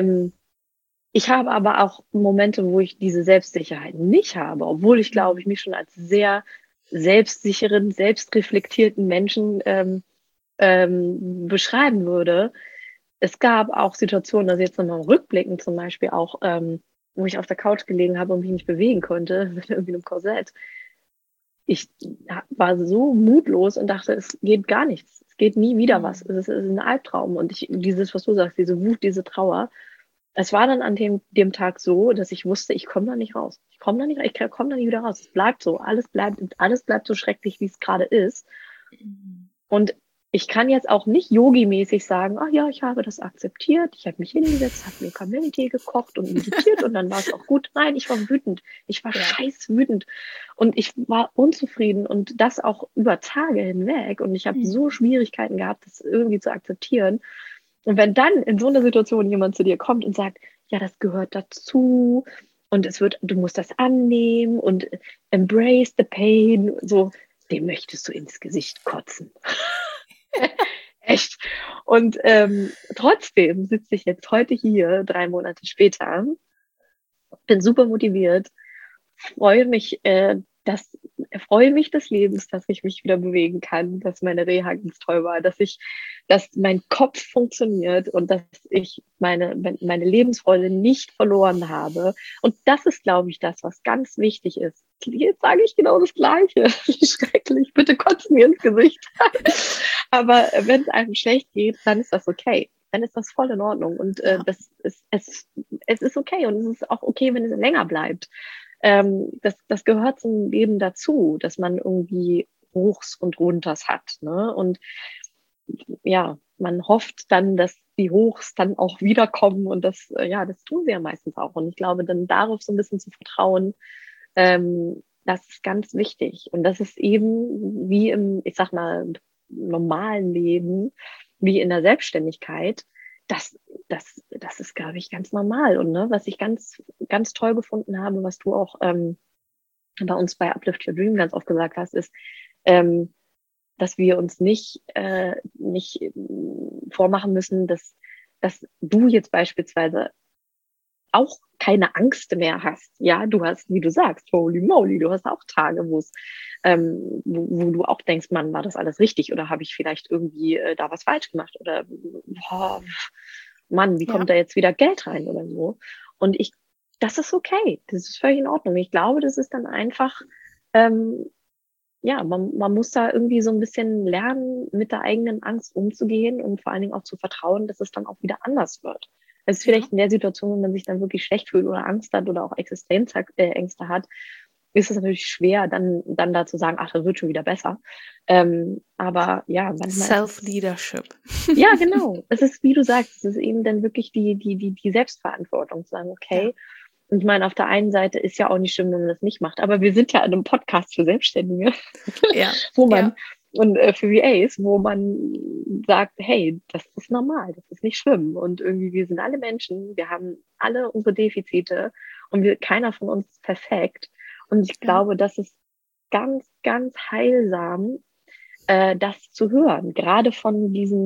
ich habe aber auch Momente, wo ich diese Selbstsicherheit nicht habe, obwohl ich, glaube ich, mich schon als sehr selbstsicheren, selbstreflektierten Menschen beschreiben würde. Es gab auch Situationen, also jetzt nochmal rückblickend zum Beispiel auch, wo ich auf der Couch gelegen habe und mich nicht bewegen konnte, mit irgendwie einem Korsett. Ich war so mutlos und dachte, es geht gar nichts. Es geht nie wieder was. Es ist ein Albtraum. Und dieses, was du sagst, diese Wut, diese Trauer, es war dann an dem Tag so, dass ich wusste, ich komme da nicht raus. Ich komme da nicht wieder raus. Es bleibt so. Alles bleibt so schrecklich, wie es gerade ist. Und ich kann jetzt auch nicht yogi-mäßig sagen, ach ja, ich habe das akzeptiert. Ich habe mich hingesetzt, habe mir Kamillentee gekocht und meditiert und dann war es auch gut. Nein, ich war wütend. Ich war scheiß wütend. Und ich war unzufrieden und das auch über Tage hinweg. Und ich habe so Schwierigkeiten gehabt, das irgendwie zu akzeptieren. Und wenn dann in so einer Situation jemand zu dir kommt und sagt, ja, das gehört dazu und du musst das annehmen und embrace the pain, so, dem möchtest du ins Gesicht kotzen. Echt. Und trotzdem sitze ich jetzt heute hier, 3 Monate später, bin super motiviert, freue mich des Lebens, dass ich mich wieder bewegen kann, dass meine Reha ganz toll war, dass mein Kopf funktioniert und dass ich meine Lebensfreude nicht verloren habe. Und das ist, glaube ich, das, was ganz wichtig ist. Jetzt sage ich genau das Gleiche. Wie schrecklich. Bitte kotzt mir ins Gesicht. Aber wenn es einem schlecht geht, dann ist das okay. Dann ist das voll in Ordnung. Und es ist okay. Und es ist auch okay, wenn es länger bleibt. Das gehört zum Leben dazu, dass man irgendwie Hochs und Runters hat, ne? Und ja, man hofft dann, dass die Hochs dann auch wiederkommen und das tun sie ja meistens auch. Und ich glaube, dann darauf so ein bisschen zu vertrauen, das ist ganz wichtig. Und das ist eben wie im, ich sag mal, normalen Leben, wie in der Selbstständigkeit, das ist, glaube ich, ganz normal. Und ne, was ich ganz, ganz toll gefunden habe, was du auch bei uns bei Uplift Your Dream ganz oft gesagt hast, ist, dass wir uns nicht vormachen müssen, dass du jetzt beispielsweise auch keine Angst mehr hast. Ja, du hast, wie du sagst, holy moly, du hast auch Tage, wo du auch denkst, Mann, war das alles richtig oder habe ich vielleicht irgendwie da was falsch gemacht oder Mann, wie kommt da jetzt wieder Geld rein oder so? Und das ist okay, das ist völlig in Ordnung. Ich glaube, das ist dann einfach, man muss da irgendwie so ein bisschen lernen, mit der eigenen Angst umzugehen und vor allen Dingen auch zu vertrauen, dass es dann auch wieder anders wird. Es ist vielleicht in der Situation, wenn man sich dann wirklich schlecht fühlt oder Angst hat oder auch Existenzängste hat, ist es natürlich schwer, dann da zu sagen, ach, das wird schon wieder besser. Aber ja, manchmal. Self-Leadership. Ja, genau. Es ist, wie du sagst, es ist eben dann wirklich die Selbstverantwortung zu sagen, okay. Ja. Und ich meine, auf der einen Seite ist ja auch nicht schlimm, wenn man das nicht macht, aber wir sind ja in einem Podcast für Selbstständige, wo man und für VAs, wo man sagt, hey, das ist normal, das ist nicht schlimm und irgendwie wir sind alle Menschen, wir haben alle unsere Defizite und keiner von uns ist perfekt und ich glaube, das ist ganz, ganz heilsam, das zu hören, gerade von diesen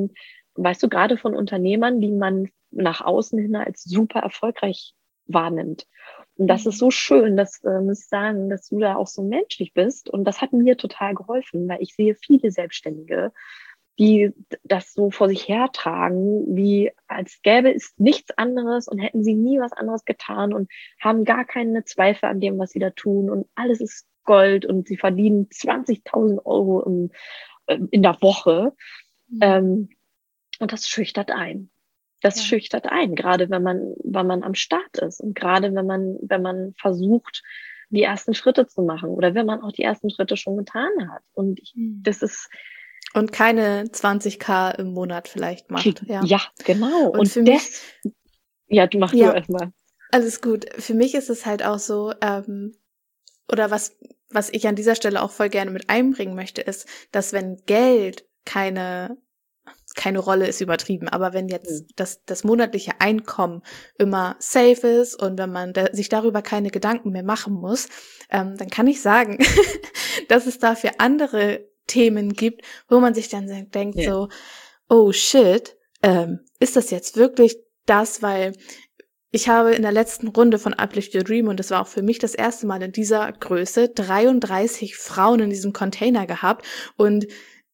weißt du, gerade von Unternehmern, die man nach außen hin als super erfolgreich wahrnimmt. Und das ist so schön, dass, muss ich sagen, dass du da auch so menschlich bist. Und das hat mir total geholfen, weil ich sehe viele Selbstständige, die das so vor sich hertragen, wie als gäbe es nichts anderes und hätten sie nie was anderes getan und haben gar keine Zweifel an dem, was sie da tun. Und alles ist Gold und sie verdienen 20.000 Euro in der Woche. Und das schüchtert ein. Das schüchtert ein, gerade wenn man am Start ist und gerade wenn man versucht, die ersten Schritte zu machen oder wenn man auch die ersten Schritte schon getan hat. Und das ist und keine 20.000 im Monat vielleicht macht. Ja, genau. Und für du machst du erstmal. Alles gut. Für mich ist es halt auch so, oder was ich an dieser Stelle auch voll gerne mit einbringen möchte, ist, dass wenn Geld keine Rolle ist übertrieben, aber wenn jetzt das monatliche Einkommen immer safe ist und wenn man sich darüber keine Gedanken mehr machen muss, dann kann ich sagen, dass es dafür andere Themen gibt, wo man sich dann denkt so, oh shit, ist das jetzt wirklich das, weil ich habe in der letzten Runde von Uplift Your Dream, und das war auch für mich das erste Mal in dieser Größe, 33 Frauen in diesem Container gehabt und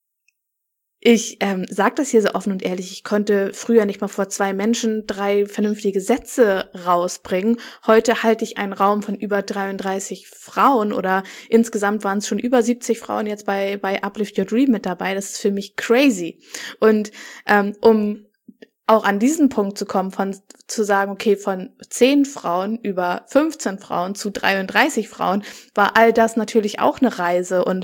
ich sage das hier so offen und ehrlich, ich konnte früher nicht mal vor 2 Menschen 3 vernünftige Sätze rausbringen. Heute halte ich einen Raum von über 33 Frauen oder insgesamt waren es schon über 70 Frauen jetzt bei Uplift Your Dream mit dabei. Das ist für mich crazy. Und um auch an diesen Punkt zu kommen, zu sagen, okay, von 10 Frauen über 15 Frauen zu 33 Frauen, war all das natürlich auch eine Reise und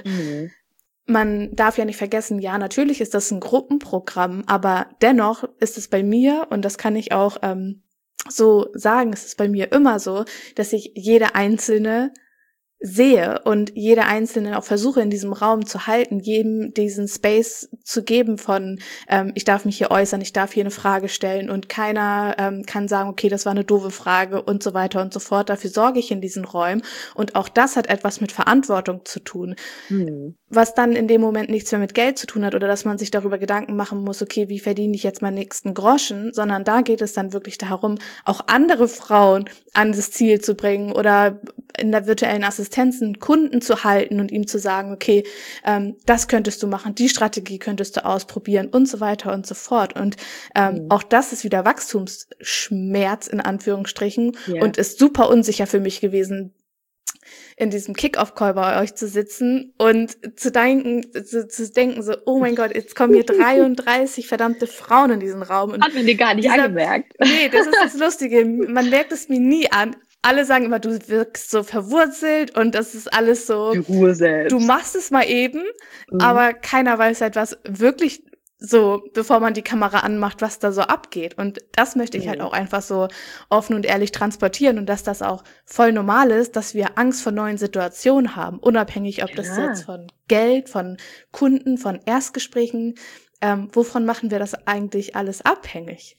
man darf ja nicht vergessen, ja, natürlich ist das ein Gruppenprogramm, aber dennoch ist es bei mir, und das kann ich auch so sagen, es ist bei mir immer so, dass ich jede Einzelne sehe und jede Einzelne auch versuche in diesem Raum zu halten, jedem diesen Space zu geben von ich darf mich hier äußern, ich darf hier eine Frage stellen und keiner kann sagen, okay, das war eine doofe Frage und so weiter und so fort. Dafür sorge ich in diesen Räumen und auch das hat etwas mit Verantwortung zu tun, was dann in dem Moment nichts mehr mit Geld zu tun hat oder dass man sich darüber Gedanken machen muss, okay, wie verdiene ich jetzt meinen nächsten Groschen, sondern da geht es dann wirklich darum, auch andere Frauen an das Ziel zu bringen oder in der virtuellen Assistenzen Kunden zu halten und ihm zu sagen, okay, das könntest du machen, die Strategie könntest du ausprobieren und so weiter und so fort. Und auch das ist wieder Wachstumsschmerz in Anführungsstrichen und ist super unsicher für mich gewesen, in diesem Kick-Off-Call bei euch zu sitzen und zu denken so, oh mein Gott, jetzt kommen hier 33 verdammte Frauen in diesen Raum. Und hat man dir gar nicht angemerkt. Nee, das ist das Lustige. Man merkt es mir nie an. Alle sagen immer, du wirkst so verwurzelt und das ist alles so, die Ruhe selbst. Du machst es mal eben, aber keiner weiß halt, was wirklich so, bevor man die Kamera anmacht, was da so abgeht. Und das möchte ich halt auch einfach so offen und ehrlich transportieren und dass das auch voll normal ist, dass wir Angst vor neuen Situationen haben, unabhängig, ob das jetzt von Geld, von Kunden, von Erstgesprächen, wovon machen wir das eigentlich alles abhängig?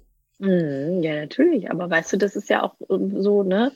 Ja, natürlich. Aber weißt du, das ist ja auch so, ne?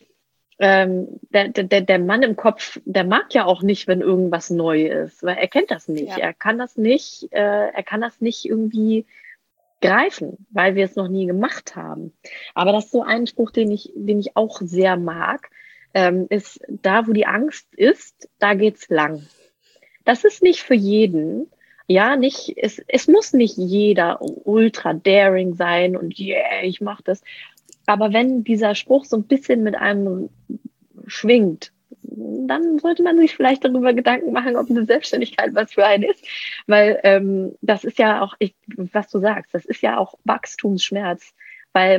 Der Mann im Kopf, der mag ja auch nicht, wenn irgendwas neu ist, weil er kennt das nicht. Er kann das nicht irgendwie greifen, weil wir es noch nie gemacht haben. Aber das ist so ein Spruch, den ich auch sehr mag, ist, da wo die Angst ist, da geht's lang. Das ist nicht für jeden. Ja, es muss nicht jeder ultra daring sein und ich mach das. Aber wenn dieser Spruch so ein bisschen mit einem schwingt, dann sollte man sich vielleicht darüber Gedanken machen, ob eine Selbstständigkeit was für einen ist. Weil das ist ja auch, was du sagst, das ist ja auch Wachstumsschmerz. Weil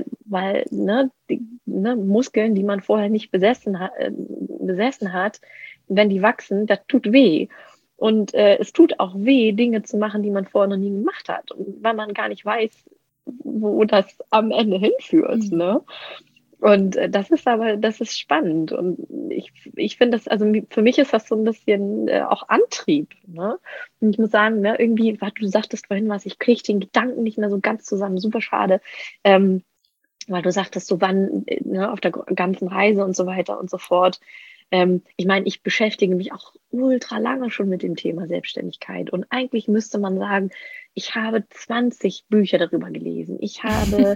Muskeln, die man vorher nicht besessen hat, wenn die wachsen, das tut weh. Und es tut auch weh, Dinge zu machen, die man vorher noch nie gemacht hat. Und weil man gar nicht weiß, wo das am Ende hinführt. Ne? Und das ist spannend. Und ich finde das, also für mich ist das so ein bisschen auch Antrieb. Ne? Und ich muss sagen, ne, irgendwie, du sagtest vorhin was, ich kriege den Gedanken nicht mehr so ganz zusammen, super schade. Weil du sagtest, so wann, ne, auf der ganzen Reise und so weiter und so fort. Ich meine, ich beschäftige mich auch ultra lange schon mit dem Thema Selbstständigkeit und eigentlich müsste man sagen, Ich habe 20 Bücher darüber gelesen. Ich habe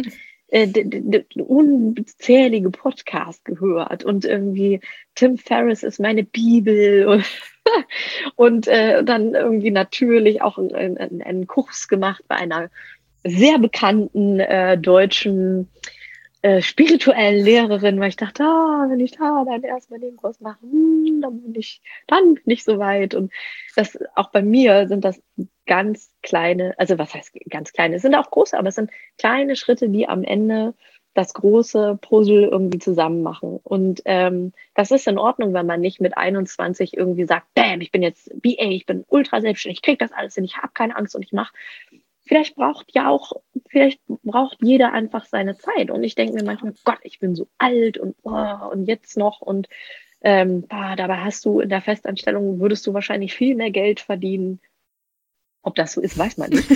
unzählige Podcasts gehört und irgendwie Tim Ferriss ist meine Bibel und dann irgendwie natürlich auch einen Kurs gemacht bei einer sehr bekannten deutschen spirituellen Lehrerin, weil ich dachte, wenn ich da dann erstmal den Kurs mache, dann bin ich soweit. Und das auch bei mir sind das ganz kleine, also was heißt ganz kleine, es sind auch große, aber es sind kleine Schritte, die am Ende das große Puzzle irgendwie zusammen machen. Und das ist in Ordnung, wenn man nicht mit 21 irgendwie sagt, bam, ich bin jetzt BA, ich bin ultra selbstständig, ich kriege das alles hin, ich habe keine Angst und ich mache. Vielleicht braucht jeder einfach seine Zeit. Und ich denke mir manchmal, Gott, ich bin so alt und jetzt noch. Und dabei hast du in der Festanstellung, würdest du wahrscheinlich viel mehr Geld verdienen. Ob das so ist, weiß man nicht.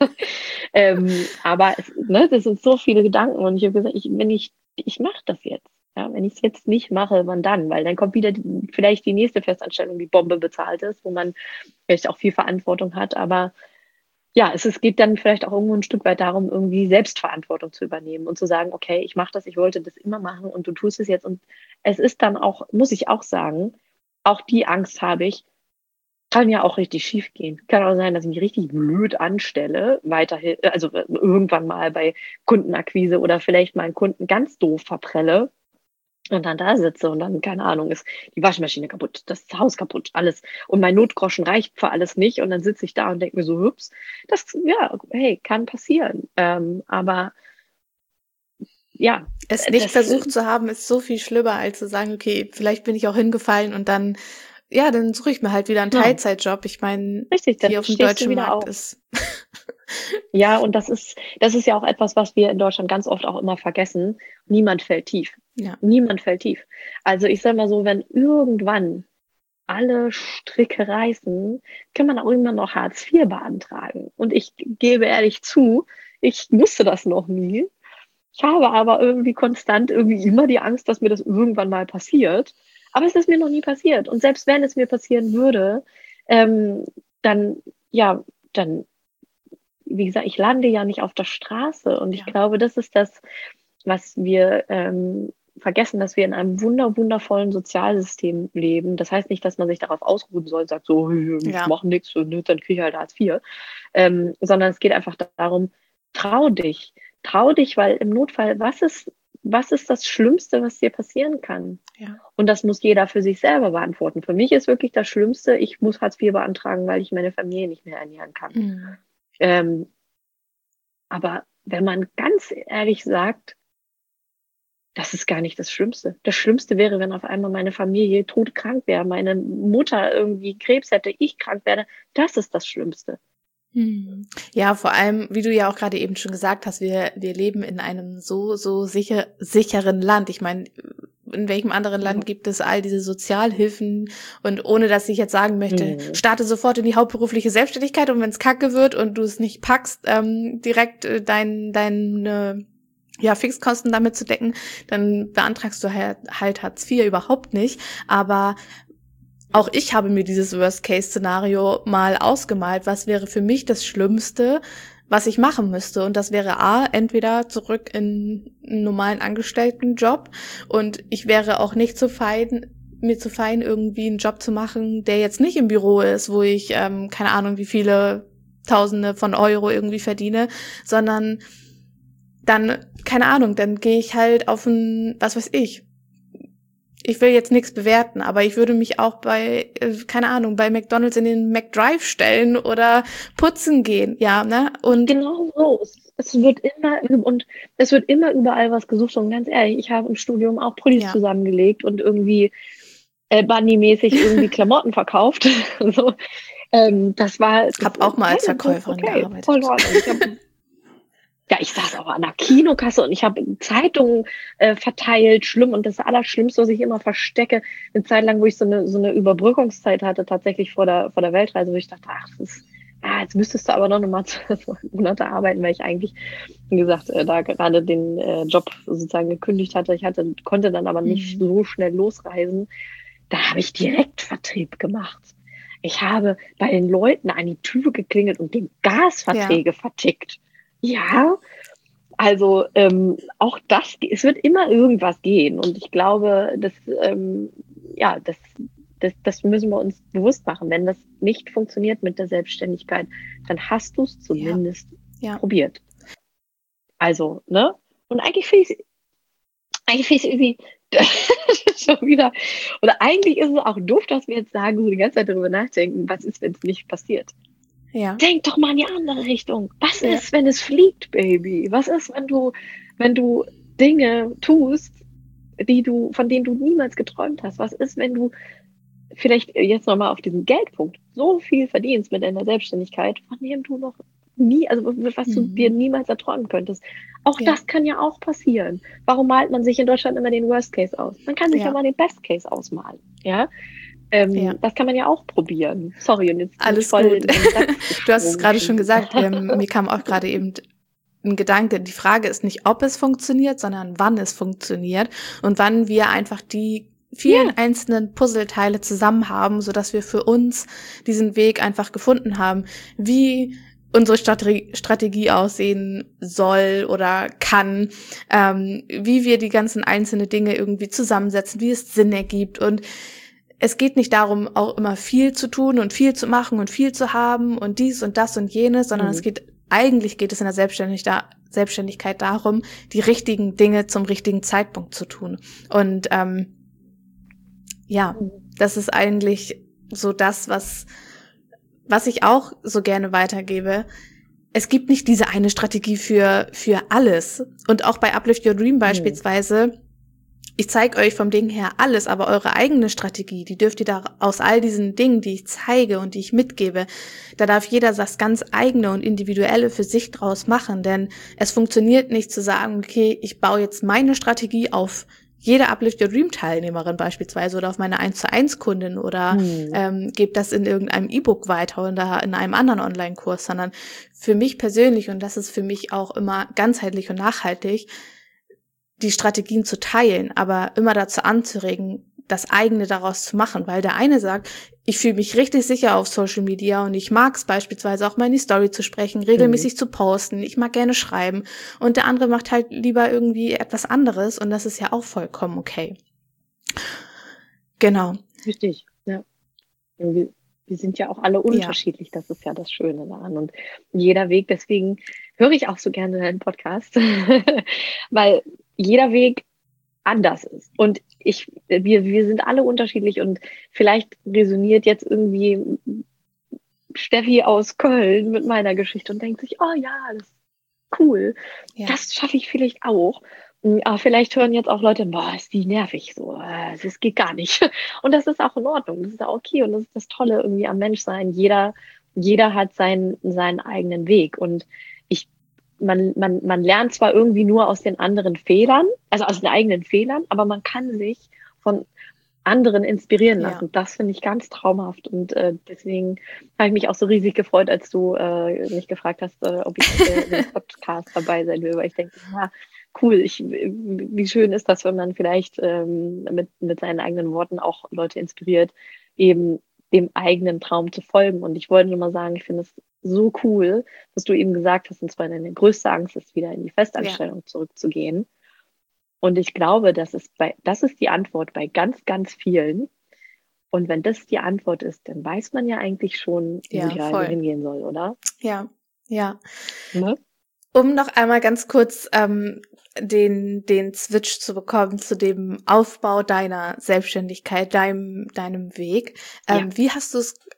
Aber das sind so viele Gedanken. Und ich habe gesagt, ich mache das jetzt. Ja, wenn ich es jetzt nicht mache, wann dann? Weil dann kommt wieder vielleicht die nächste Festanstellung, die Bombe bezahlt ist, wo man vielleicht auch viel Verantwortung hat. Aber ja, es geht dann vielleicht auch irgendwo ein Stück weit darum, irgendwie Selbstverantwortung zu übernehmen und zu sagen, okay, ich mache das, ich wollte das immer machen und du tust es jetzt. Und es ist dann auch, muss ich auch sagen, auch die Angst habe ich, kann ja auch richtig schief gehen. Kann auch sein, dass ich mich richtig blöd anstelle, weiterhin, also irgendwann mal bei Kundenakquise oder vielleicht mal einen Kunden ganz doof verprelle. Und dann da sitze und dann, keine Ahnung, ist die Waschmaschine kaputt, das Haus kaputt, alles. Und mein Notgroschen reicht für alles nicht. Und dann sitze ich da und denke mir so, hups, hey, kann passieren. Aber ja. Es nicht versucht zu haben, ist so viel schlimmer, als zu sagen, okay, vielleicht bin ich auch hingefallen und dann suche ich mir halt wieder einen Teilzeitjob. Ich meine, hier auf dem deutschen Markt ist. Ja, und das ist ja auch etwas, was wir in Deutschland ganz oft auch immer vergessen. Niemand fällt tief. Ja. Niemand fällt tief. Also ich sage mal so, wenn irgendwann alle Stricke reißen, kann man auch immer noch Hartz IV beantragen. Und ich gebe ehrlich zu, ich wusste das noch nie. Ich habe aber irgendwie konstant immer die Angst, dass mir das irgendwann mal passiert. Aber es ist mir noch nie passiert. Und selbst wenn es mir passieren würde, dann, wie gesagt, ich lande ja nicht auf der Straße. Und ich glaube, das ist das, was wir vergessen, dass wir in einem wundervollen Sozialsystem leben. Das heißt nicht, dass man sich darauf ausruhen soll und sagt, so, ich mache nichts und dann kriege ich halt Hartz IV. Sondern es geht einfach darum, trau dich, weil im Notfall, was ist das Schlimmste, was dir passieren kann? Ja. Und das muss jeder für sich selber beantworten. Für mich ist wirklich das Schlimmste, ich muss Hartz IV beantragen, weil ich meine Familie nicht mehr ernähren kann. Mhm. Aber wenn man ganz ehrlich sagt, das ist gar nicht das Schlimmste. Das Schlimmste wäre, wenn auf einmal meine Familie todkrank wäre, meine Mutter irgendwie Krebs hätte, ich krank werde. Das ist das Schlimmste. Ja, vor allem, wie du ja auch gerade eben schon gesagt hast, wir leben in einem so sicheren Land. Ich meine, in welchem anderen Land gibt es all diese Sozialhilfen? Und ohne, dass ich jetzt sagen möchte, starte sofort in die hauptberufliche Selbstständigkeit und wenn es kacke wird und du es nicht packst, direkt deine Fixkosten damit zu decken, dann beantragst du halt Hartz IV überhaupt nicht. Aber auch ich habe mir dieses Worst-Case-Szenario mal ausgemalt. Was wäre für mich das Schlimmste, was ich machen müsste? Und das wäre entweder zurück in einen normalen Angestelltenjob und ich wäre auch nicht mir zu fein, irgendwie einen Job zu machen, der jetzt nicht im Büro ist, wo ich, keine Ahnung, wie viele Tausende von Euro irgendwie verdiene, sondern dann, keine Ahnung, dann gehe ich halt auf was weiß ich will jetzt nichts bewerten, aber ich würde mich auch bei McDonald's in den McDrive stellen oder putzen gehen, ja, ne? Und genau so. Es wird immer überall was gesucht und ganz ehrlich, ich habe im Studium auch Pullis zusammengelegt und irgendwie Bunny-mäßig irgendwie Klamotten verkauft. So, das war. Hab auch mal als Verkäuferin gearbeitet. Voll ich saß auch an der Kinokasse und ich habe Zeitungen verteilt, schlimm. Und das Allerschlimmste, was ich immer verstecke, eine Zeit lang, wo ich so eine Überbrückungszeit hatte, tatsächlich vor der Weltreise, wo ich dachte, jetzt müsstest du aber noch mal 2 Monate arbeiten, weil ich eigentlich, wie gesagt, da gerade den Job sozusagen gekündigt hatte. Konnte dann aber nicht so schnell losreisen. Da habe ich Direktvertrieb gemacht. Ich habe bei den Leuten an die Tür geklingelt und den Gasverträge vertickt. Ja, also auch das, es wird immer irgendwas gehen. Und ich glaube, das müssen wir uns bewusst machen. Wenn das nicht funktioniert mit der Selbstständigkeit, dann hast du es zumindest probiert. Also, ne? Und eigentlich finde ich es irgendwie schon wieder, oder eigentlich ist es auch doof, dass wir jetzt sagen, so die ganze Zeit darüber nachdenken, was ist, wenn es nicht passiert? Ja. Denk doch mal in die andere Richtung. Was ist, wenn es fliegt, Baby? Was ist, wenn du Dinge tust, von denen du niemals geträumt hast? Was ist, wenn du vielleicht jetzt nochmal auf diesen Geldpunkt so viel verdienst mit deiner Selbstständigkeit, von dem du noch was du dir niemals erträumen könntest. Auch das kann ja auch passieren. Warum malt man sich in Deutschland immer den Worst Case aus? Man kann sich ja mal den Best Case ausmalen. Ja. Das kann man ja auch probieren. Sorry, und jetzt alles voll gut. Du hast es gerade schon gesagt. Mir kam auch gerade eben ein Gedanke. Die Frage ist nicht, ob es funktioniert, sondern wann es funktioniert und wann wir einfach die vielen einzelnen Puzzleteile zusammen haben, sodass wir für uns diesen Weg einfach gefunden haben, wie unsere Strategie aussehen soll oder kann, wie wir die ganzen einzelnen Dinge irgendwie zusammensetzen, wie es Sinn ergibt. Und es geht nicht darum, auch immer viel zu tun und viel zu machen und viel zu haben und dies und das und jenes, sondern eigentlich geht es in der Selbstständigkeit darum, die richtigen Dinge zum richtigen Zeitpunkt zu tun. Und das ist eigentlich so das, was ich auch so gerne weitergebe. Es gibt nicht diese eine Strategie für alles. Und auch bei Uplift Your Dream beispielsweise, ich zeige euch vom Ding her alles, aber eure eigene Strategie, die dürft ihr da aus all diesen Dingen, die ich zeige und die ich mitgebe, da darf jeder das ganz eigene und individuelle für sich draus machen. Denn es funktioniert nicht zu sagen, okay, ich baue jetzt meine Strategie auf jede Uplift Your Dream Teilnehmerin beispielsweise oder auf meine 1:1 Kundin oder gebe das in irgendeinem E-Book weiter oder in einem anderen Online-Kurs, sondern für mich persönlich, und das ist für mich auch immer ganzheitlich und nachhaltig, die Strategien zu teilen, aber immer dazu anzuregen, das eigene daraus zu machen, weil der eine sagt, ich fühle mich richtig sicher auf Social Media und ich mag es beispielsweise auch mal in die Story zu sprechen, regelmäßig zu posten, ich mag gerne schreiben, und der andere macht halt lieber irgendwie etwas anderes und das ist ja auch vollkommen okay. Genau. Richtig, ja. Wir sind ja auch alle unterschiedlich, das ist ja das Schöne daran und jeder Weg, deswegen höre ich auch so gerne deinen Podcast, weil jeder Weg anders ist. Und wir sind alle unterschiedlich und vielleicht resoniert jetzt irgendwie Steffi aus Köln mit meiner Geschichte und denkt sich, oh ja, das ist cool. Ja. Das schaffe ich vielleicht auch. Aber vielleicht hören jetzt auch Leute, boah, ist die nervig so. Das geht gar nicht. Und das ist auch in Ordnung. Das ist auch okay. Und das ist das Tolle irgendwie am Menschsein. Jeder hat seinen eigenen Weg. Und man lernt zwar irgendwie nur aus den anderen Fehlern, also aus den eigenen Fehlern, aber man kann sich von anderen inspirieren lassen. Ja. Das finde ich ganz traumhaft und deswegen habe ich mich auch so riesig gefreut, als du mich gefragt hast, ob ich in dem Podcast dabei sein will, weil ich denke, ja, cool, wie schön ist das, wenn man vielleicht mit seinen eigenen Worten auch Leute inspiriert, eben dem eigenen Traum zu folgen. Und ich wollte nur mal sagen, ich finde es so cool, dass du eben gesagt hast, und zwar deine größte Angst ist, wieder in die Festanstellung zurückzugehen. Und ich glaube, das ist die Antwort bei ganz, ganz vielen. Und wenn das die Antwort ist, dann weiß man ja eigentlich schon, wo die Reise hingehen soll, oder? Ja. Ne? Um noch einmal ganz kurz den Switch zu bekommen zu dem Aufbau deiner Selbstständigkeit, deinem Weg. Wie hast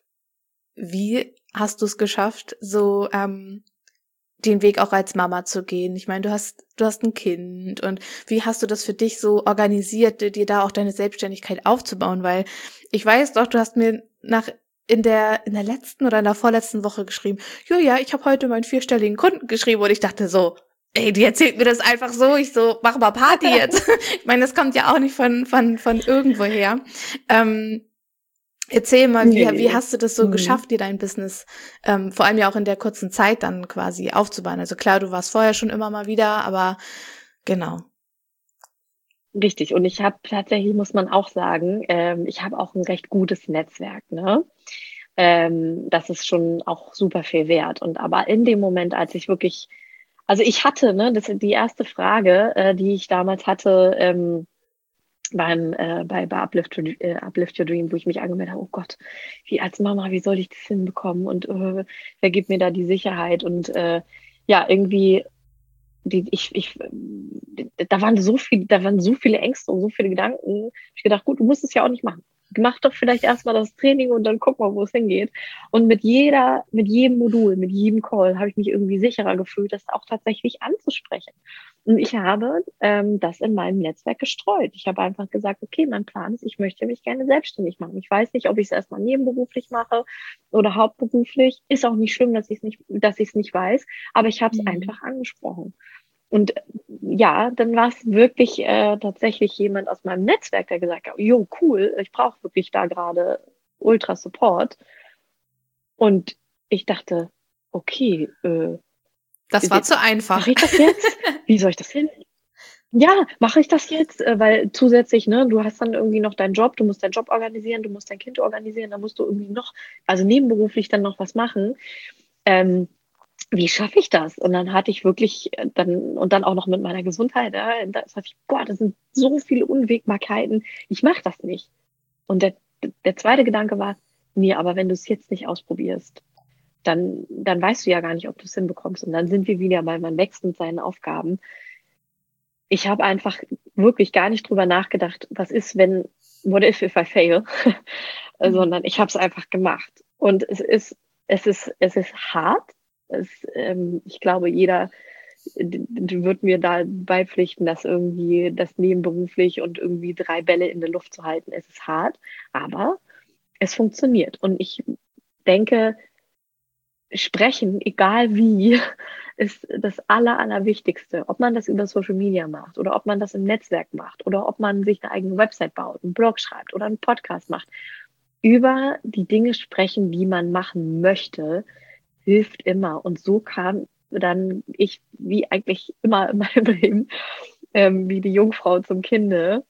du es geschafft, so den Weg auch als Mama zu gehen? Ich meine, du hast ein Kind, und wie hast du das für dich so organisiert, dir da auch deine Selbstständigkeit aufzubauen? Weil ich weiß doch, du hast mir in der letzten oder in der vorletzten Woche geschrieben, Julia, ich habe heute meinen 4-stelligen Kunden geschrieben, und ich dachte so, ey, die erzählt mir das einfach so, ich so, mach mal Party jetzt. Ich meine, das kommt ja auch nicht von irgendwo her. Erzähl mal, wie hast du das so geschafft, dir dein Business, vor allem ja auch in der kurzen Zeit dann quasi aufzubauen? Also klar, du warst vorher schon immer mal wieder, aber genau. Richtig. Und ich habe tatsächlich, muss man auch sagen, ich habe auch ein recht gutes Netzwerk, ne? Das ist schon auch super viel wert. Und aber in dem Moment, als ich wirklich, also ich hatte, ne, das ist die erste Frage, die ich damals hatte, bei Uplift Your Dream, wo ich mich angemeldet habe, oh Gott, wie als Mama, wie soll ich das hinbekommen und wer gibt mir da die Sicherheit und ja, irgendwie da waren so viele Ängste und so viele Gedanken. Ich gedacht, gut, du musst es ja auch nicht machen. Mach doch vielleicht erstmal das Training und dann guck mal, wo es hingeht. Und mit jedem Modul, mit jedem Call habe ich mich irgendwie sicherer gefühlt, das auch tatsächlich anzusprechen. Und ich habe das in meinem Netzwerk gestreut. Ich habe einfach gesagt, okay, mein Plan ist, ich möchte mich gerne selbstständig machen. Ich weiß nicht, ob ich es erstmal nebenberuflich mache oder hauptberuflich. Ist auch nicht schlimm, dass ich es nicht weiß, aber ich habe es einfach angesprochen. Und ja, dann war es wirklich tatsächlich jemand aus meinem Netzwerk, der gesagt hat, jo, cool, ich brauche wirklich da gerade Ultra Support. Und ich dachte, okay, das war zu einfach. mache ich das jetzt? Wie soll ich das hin? Ja, mache ich das jetzt? Weil zusätzlich, ne, du hast dann irgendwie noch deinen Job, du musst deinen Job organisieren, du musst dein Kind organisieren, da musst du irgendwie noch, also nebenberuflich dann noch was machen. Wie schaffe ich das? Und dann hatte ich wirklich dann auch noch mit meiner Gesundheit, da dachte ich, boah, das sind so viele Unwägbarkeiten, ich mache das nicht. Und der zweite Gedanke war, nee, aber wenn du es jetzt nicht ausprobierst, dann weißt du ja gar nicht, ob du es hinbekommst. Und dann sind wir wieder bei man wächst mit seinen Aufgaben. Ich habe einfach wirklich gar nicht drüber nachgedacht, was ist, what if I fail? Sondern ich habe es einfach gemacht. Und es ist hart. Ich glaube, jeder wird mir da beipflichten, dass irgendwie das nebenberuflich und irgendwie 3 Bälle in der Luft zu halten. Es ist hart, aber es funktioniert. Und ich denke, sprechen, egal wie, ist das Allerwichtigste. Ob man das über Social Media macht oder ob man das im Netzwerk macht oder ob man sich eine eigene Website baut, einen Blog schreibt oder einen Podcast macht. Über die Dinge sprechen, die man machen möchte, hilft immer. Und so kam dann ich, wie eigentlich immer in meinem Leben, wie die Jungfrau zum Kinde.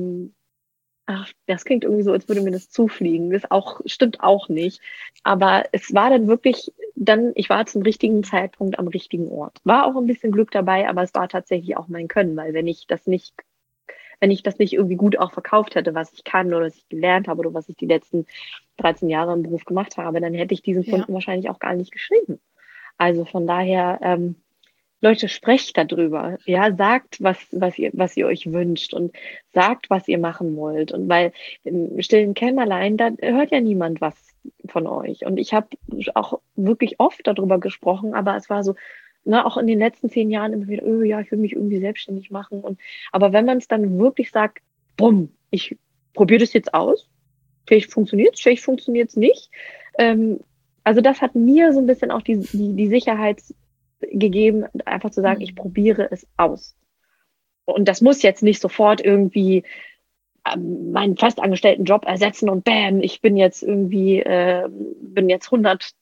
Ach, das klingt irgendwie so, als würde mir das zufliegen. Stimmt auch nicht. Aber es war dann wirklich, ich war zum richtigen Zeitpunkt am richtigen Ort. War auch ein bisschen Glück dabei, aber es war tatsächlich auch mein Können, weil wenn ich das nicht irgendwie gut auch verkauft hätte, was ich kann oder was ich gelernt habe oder was ich die letzten 13 Jahre im Beruf gemacht habe, dann hätte ich diesen Kunden wahrscheinlich auch gar nicht geschrieben. Also von daher, Leute, sprecht darüber. Ja, sagt, was ihr euch wünscht und sagt, was ihr machen wollt. Und weil im stillen Kämmerlein, da hört ja niemand was von euch. Und ich habe auch wirklich oft darüber gesprochen, aber es war so, ne, auch in den letzten 10 Jahren immer wieder, oh ja, ich will mich irgendwie selbstständig machen. Aber wenn man es dann wirklich sagt, bumm, ich probiere das jetzt aus, vielleicht funktioniert es nicht. Also das hat mir so ein bisschen auch die Sicherheit gegeben, einfach zu sagen, ich probiere es aus. Und das muss jetzt nicht sofort irgendwie meinen festangestellten Job ersetzen und bam, ich bin jetzt irgendwie, bin jetzt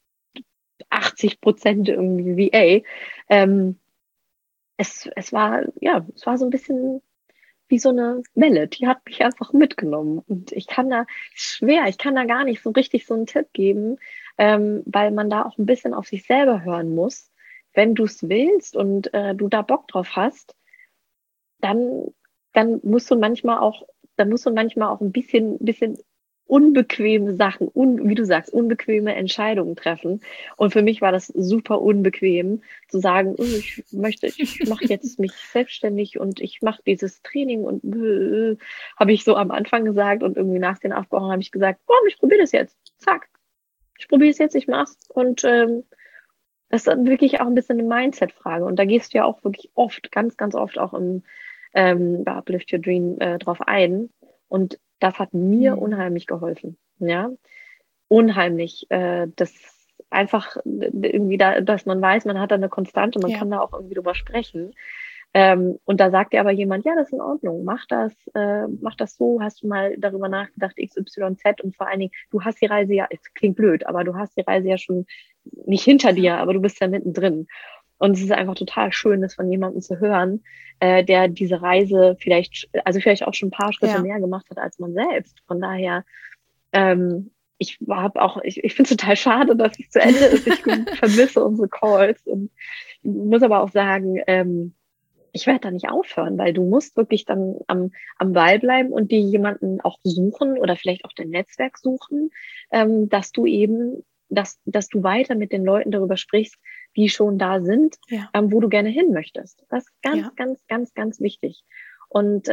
180% irgendwie VA. Es war so ein bisschen wie so eine Welle, die hat mich einfach mitgenommen. Und ich kann da gar nicht so richtig so einen Tipp geben, weil man da auch ein bisschen auf sich selber hören muss. Wenn du es willst und du da Bock drauf hast, dann musst du manchmal auch ein bisschen unbequeme Sachen, wie du sagst, unbequeme Entscheidungen treffen. Und für mich war das super unbequem, zu sagen, ich mache jetzt mich selbstständig und ich mache dieses Training und habe ich so am Anfang gesagt und irgendwie nach den Aufbauern habe ich gesagt, ich probiere das jetzt. Zack. Ich probiere es jetzt, ich mach's. Und das ist wirklich auch ein bisschen eine Mindset-Frage. Und da gehst du ja auch wirklich oft, ganz, ganz oft auch bei Uplift Your Dream drauf ein. Und das hat mir unheimlich geholfen. Ja, unheimlich. Das einfach irgendwie dass man weiß, man hat da eine Konstante, man kann da auch irgendwie drüber sprechen. Und da sagt dir aber jemand, ja, das ist in Ordnung, mach das so, hast du mal darüber nachgedacht, XYZ und vor allen Dingen, du hast die Reise ja, es klingt blöd, aber du hast die Reise ja schon nicht hinter dir, aber du bist ja mittendrin. Und es ist einfach total schön, das von jemandem zu hören, der diese Reise vielleicht auch schon ein paar Schritte mehr gemacht hat als man selbst. Von daher, ich finde es total schade, dass es zu Ende ist. Ich vermisse unsere Calls und muss aber auch sagen, ich werde da nicht aufhören, weil du musst wirklich dann am Ball bleiben und dir jemanden auch suchen oder vielleicht auch dein Netzwerk suchen, dass du eben, dass du weiter mit den Leuten darüber sprichst, die schon da sind, Ja. wo du gerne hin möchtest. Das ist ganz, Ja. ganz, ganz, ganz wichtig. Und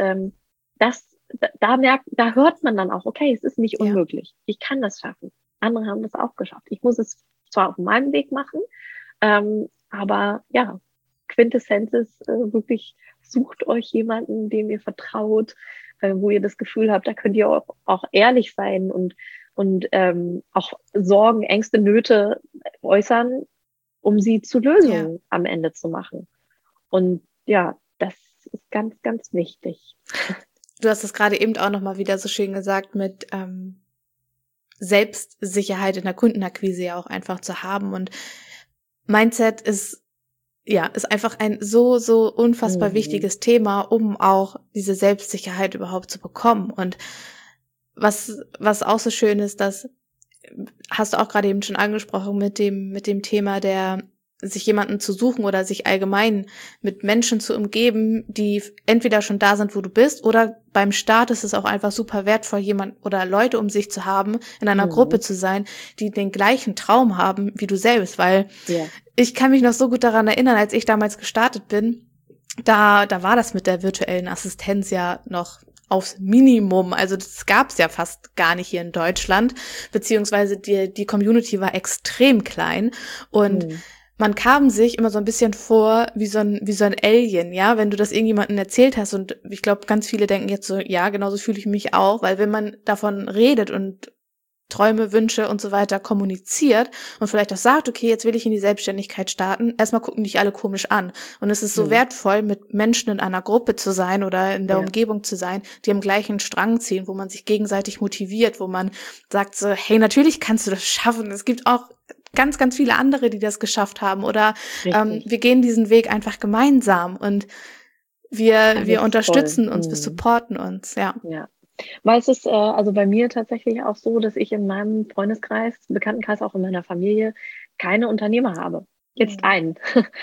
da hört man dann auch, okay, es ist nicht Ja. unmöglich. Ich kann das schaffen. Andere haben das auch geschafft. Ich muss es zwar auf meinem Weg machen, aber ja, Quintessenz ist wirklich, sucht euch jemanden, dem ihr vertraut, wo ihr das Gefühl habt, da könnt ihr auch ehrlich sein und auch Sorgen, Ängste, Nöte äußern, um sie zu Lösungen am Ende zu machen. Und ja, das ist ganz, ganz wichtig. Du hast es gerade eben auch nochmal wieder so schön gesagt mit Selbstsicherheit in der Kundenakquise ja auch einfach zu haben. Und Mindset ist einfach ein so, so unfassbar wichtiges Thema, um auch diese Selbstsicherheit überhaupt zu bekommen. Und was auch so schön ist, das hast du auch gerade eben schon angesprochen mit dem Thema sich jemanden zu suchen oder sich allgemein mit Menschen zu umgeben, die entweder schon da sind, wo du bist, oder beim Start ist es auch einfach super wertvoll, jemand oder Leute um sich zu haben, in einer Gruppe zu sein, die den gleichen Traum haben wie du selbst, weil ich kann mich noch so gut daran erinnern, als ich damals gestartet bin, da war das mit der virtuellen Assistenz ja noch aufs Minimum, also das gab's ja fast gar nicht hier in Deutschland, beziehungsweise die Community war extrem klein und man kam sich immer so ein bisschen vor wie so ein Alien, ja, wenn du das irgendjemandem erzählt hast, und ich glaube, ganz viele denken jetzt so, ja, genauso fühle ich mich auch, weil wenn man davon redet und Träume, Wünsche und so weiter kommuniziert und vielleicht auch sagt, okay, jetzt will ich in die Selbstständigkeit starten, erstmal gucken dich alle komisch an. Und es ist so wertvoll, mit Menschen in einer Gruppe zu sein oder in der Umgebung zu sein, die am gleichen Strang ziehen, wo man sich gegenseitig motiviert, wo man sagt so, hey, natürlich kannst du das schaffen. Es gibt auch ganz, ganz viele andere, die das geschafft haben. Oder wir gehen diesen Weg einfach gemeinsam und wir unterstützen uns, wir supporten uns, ja. Weil es ist also bei mir tatsächlich auch so, dass ich in meinem Freundeskreis, Bekanntenkreis, auch in meiner Familie keine Unternehmer habe. Jetzt einen.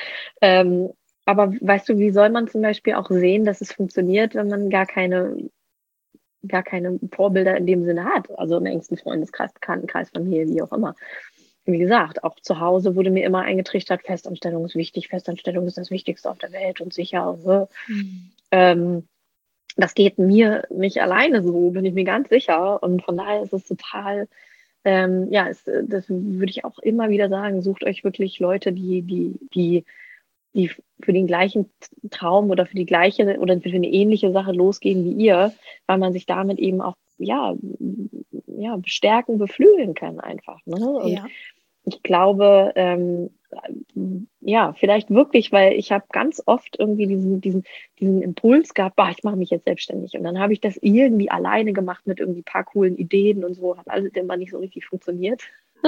Aber weißt du, wie soll man zum Beispiel auch sehen, dass es funktioniert, wenn man gar keine Vorbilder in dem Sinne hat? Also im engsten Freundeskreis, Bekanntenkreis, Familie, wie auch immer. Wie gesagt, auch zu Hause wurde mir immer eingetrichtert, Festanstellung ist wichtig, Festanstellung ist das Wichtigste auf der Welt und sicher. Das geht mir nicht alleine so, bin ich mir ganz sicher. Und von daher ist es total, das würde ich auch immer wieder sagen, sucht euch wirklich Leute, die für den gleichen Traum oder für die gleiche oder für eine ähnliche Sache losgehen wie ihr, weil man sich damit eben auch bestärken, beflügeln kann einfach. Ne? Und ich glaube, vielleicht wirklich, weil ich habe ganz oft irgendwie diesen Impuls gehabt, ich mache mich jetzt selbstständig. Und dann habe ich das irgendwie alleine gemacht mit irgendwie ein paar coolen Ideen und so, hat alles immer nicht so richtig funktioniert.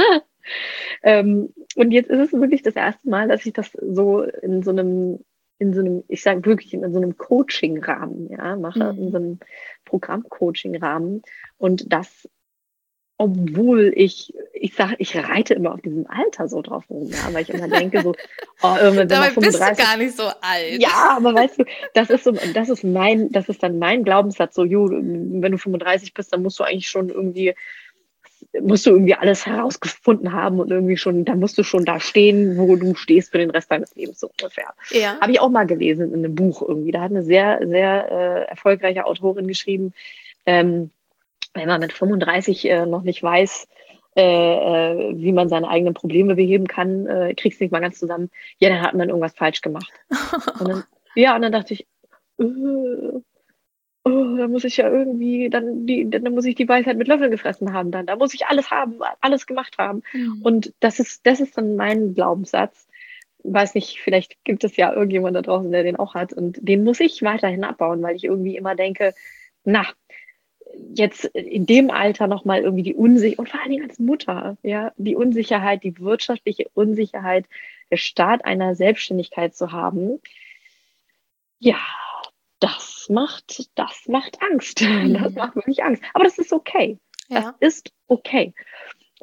Und jetzt ist es wirklich das erste Mal, dass ich das so in so einem, ich sage wirklich in so einem Coaching-Rahmen, mache, in so einem Programm-Coaching-Rahmen. Und das, obwohl ich reite immer auf diesem Alter so drauf rum, weil ich immer denke so, irgendwann dabei bist du gar nicht so alt. Ja, aber weißt du, das ist dann mein Glaubenssatz, so, wenn du 35 bist, dann musst du irgendwie alles herausgefunden haben und dann musst du schon da stehen, wo du stehst für den Rest deines Lebens, so ungefähr. Ja. Habe ich auch mal gelesen in einem Buch irgendwie. Da hat eine sehr, sehr erfolgreiche Autorin geschrieben, wenn man mit 35 noch nicht weiß, wie man seine eigenen Probleme beheben kann, kriegst du nicht mal ganz zusammen, dann hat man irgendwas falsch gemacht. Und dann dachte ich, da muss ich ja irgendwie, dann muss ich die Weisheit mit Löffeln gefressen haben, da muss ich alles haben, alles gemacht haben. Und das ist dann mein Glaubenssatz. Weiß nicht, vielleicht gibt es ja irgendjemand da draußen, der den auch hat, und den muss ich weiterhin abbauen, weil ich irgendwie immer denke, jetzt in dem Alter nochmal irgendwie die Unsicherheit, und vor allen Dingen als Mutter, die Unsicherheit, die wirtschaftliche Unsicherheit, der Start einer Selbstständigkeit zu haben, das macht Angst. Das macht wirklich Angst. Aber das ist okay. Das ist okay.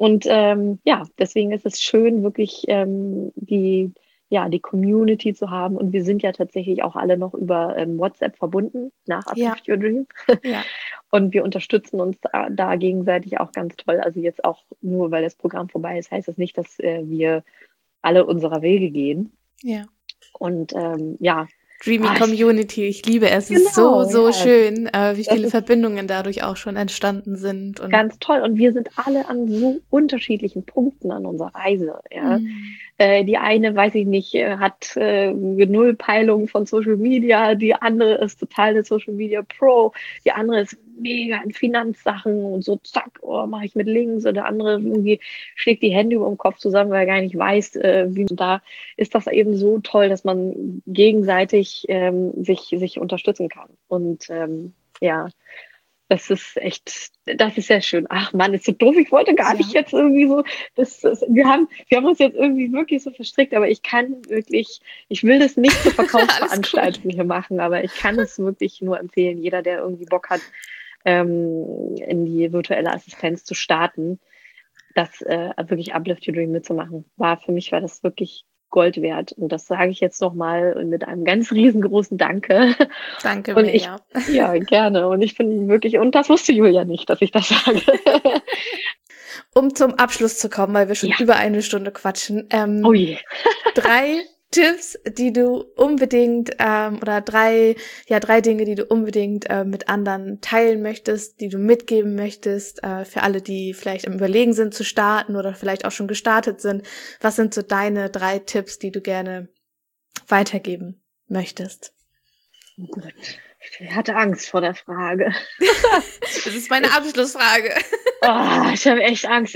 Und ja, deswegen ist es schön, wirklich die Community zu haben. Und wir sind ja tatsächlich auch alle noch über WhatsApp verbunden nach Ja, Uplift Your Dream. ja. Und wir unterstützen uns da gegenseitig auch ganz toll. Also jetzt auch nur, weil das Programm vorbei ist, heißt das nicht, dass wir alle unserer Wege gehen. Ja. Und ja. Dreamy Community, ich liebe es. Es ist Genau, so ja. schön, wie Das viele ist Verbindungen dadurch auch schon entstanden sind. Und ganz toll. Und wir sind alle an so unterschiedlichen Punkten an unserer Reise. Ja. Die eine, weiß ich nicht, hat null Peilung von Social Media, die andere ist total eine Social Media Pro, die andere ist mega in Finanzsachen und so zack, oh, mache ich mit links, oder der andere irgendwie schlägt die Hände über den Kopf zusammen, weil er gar nicht weiß, wie. Da ist das eben so toll, dass man gegenseitig sich unterstützen kann. Und ja, das ist sehr schön. Ach Mann, ist so doof. Ich wollte gar nicht jetzt irgendwie so, wir haben uns jetzt irgendwie wirklich so verstrickt, aber ich will das nicht zur Verkaufsveranstaltung hier machen, aber ich kann es wirklich nur empfehlen, jeder, der irgendwie Bock hat, in die virtuelle Assistenz zu starten, das wirklich Uplift Your Dream mitzumachen. Für mich war das wirklich Gold wert. Und das sage ich jetzt nochmal mit einem ganz riesengroßen Danke. Danke, und Mirja. Ja, gerne. Und ich bin wirklich, und das wusste Julia nicht, dass ich das sage. Um zum Abschluss zu kommen, weil wir schon über eine Stunde quatschen. Oh je. 3 Tipps, die du unbedingt, oder drei Dinge, die du unbedingt mit anderen teilen möchtest, die du mitgeben möchtest, für alle, die vielleicht am Überlegen sind zu starten oder vielleicht auch schon gestartet sind. Was sind so deine 3 Tipps, die du gerne weitergeben möchtest? Oh Gott, ich hatte Angst vor der Frage. Das ist meine Abschlussfrage. Oh, ich habe echt Angst.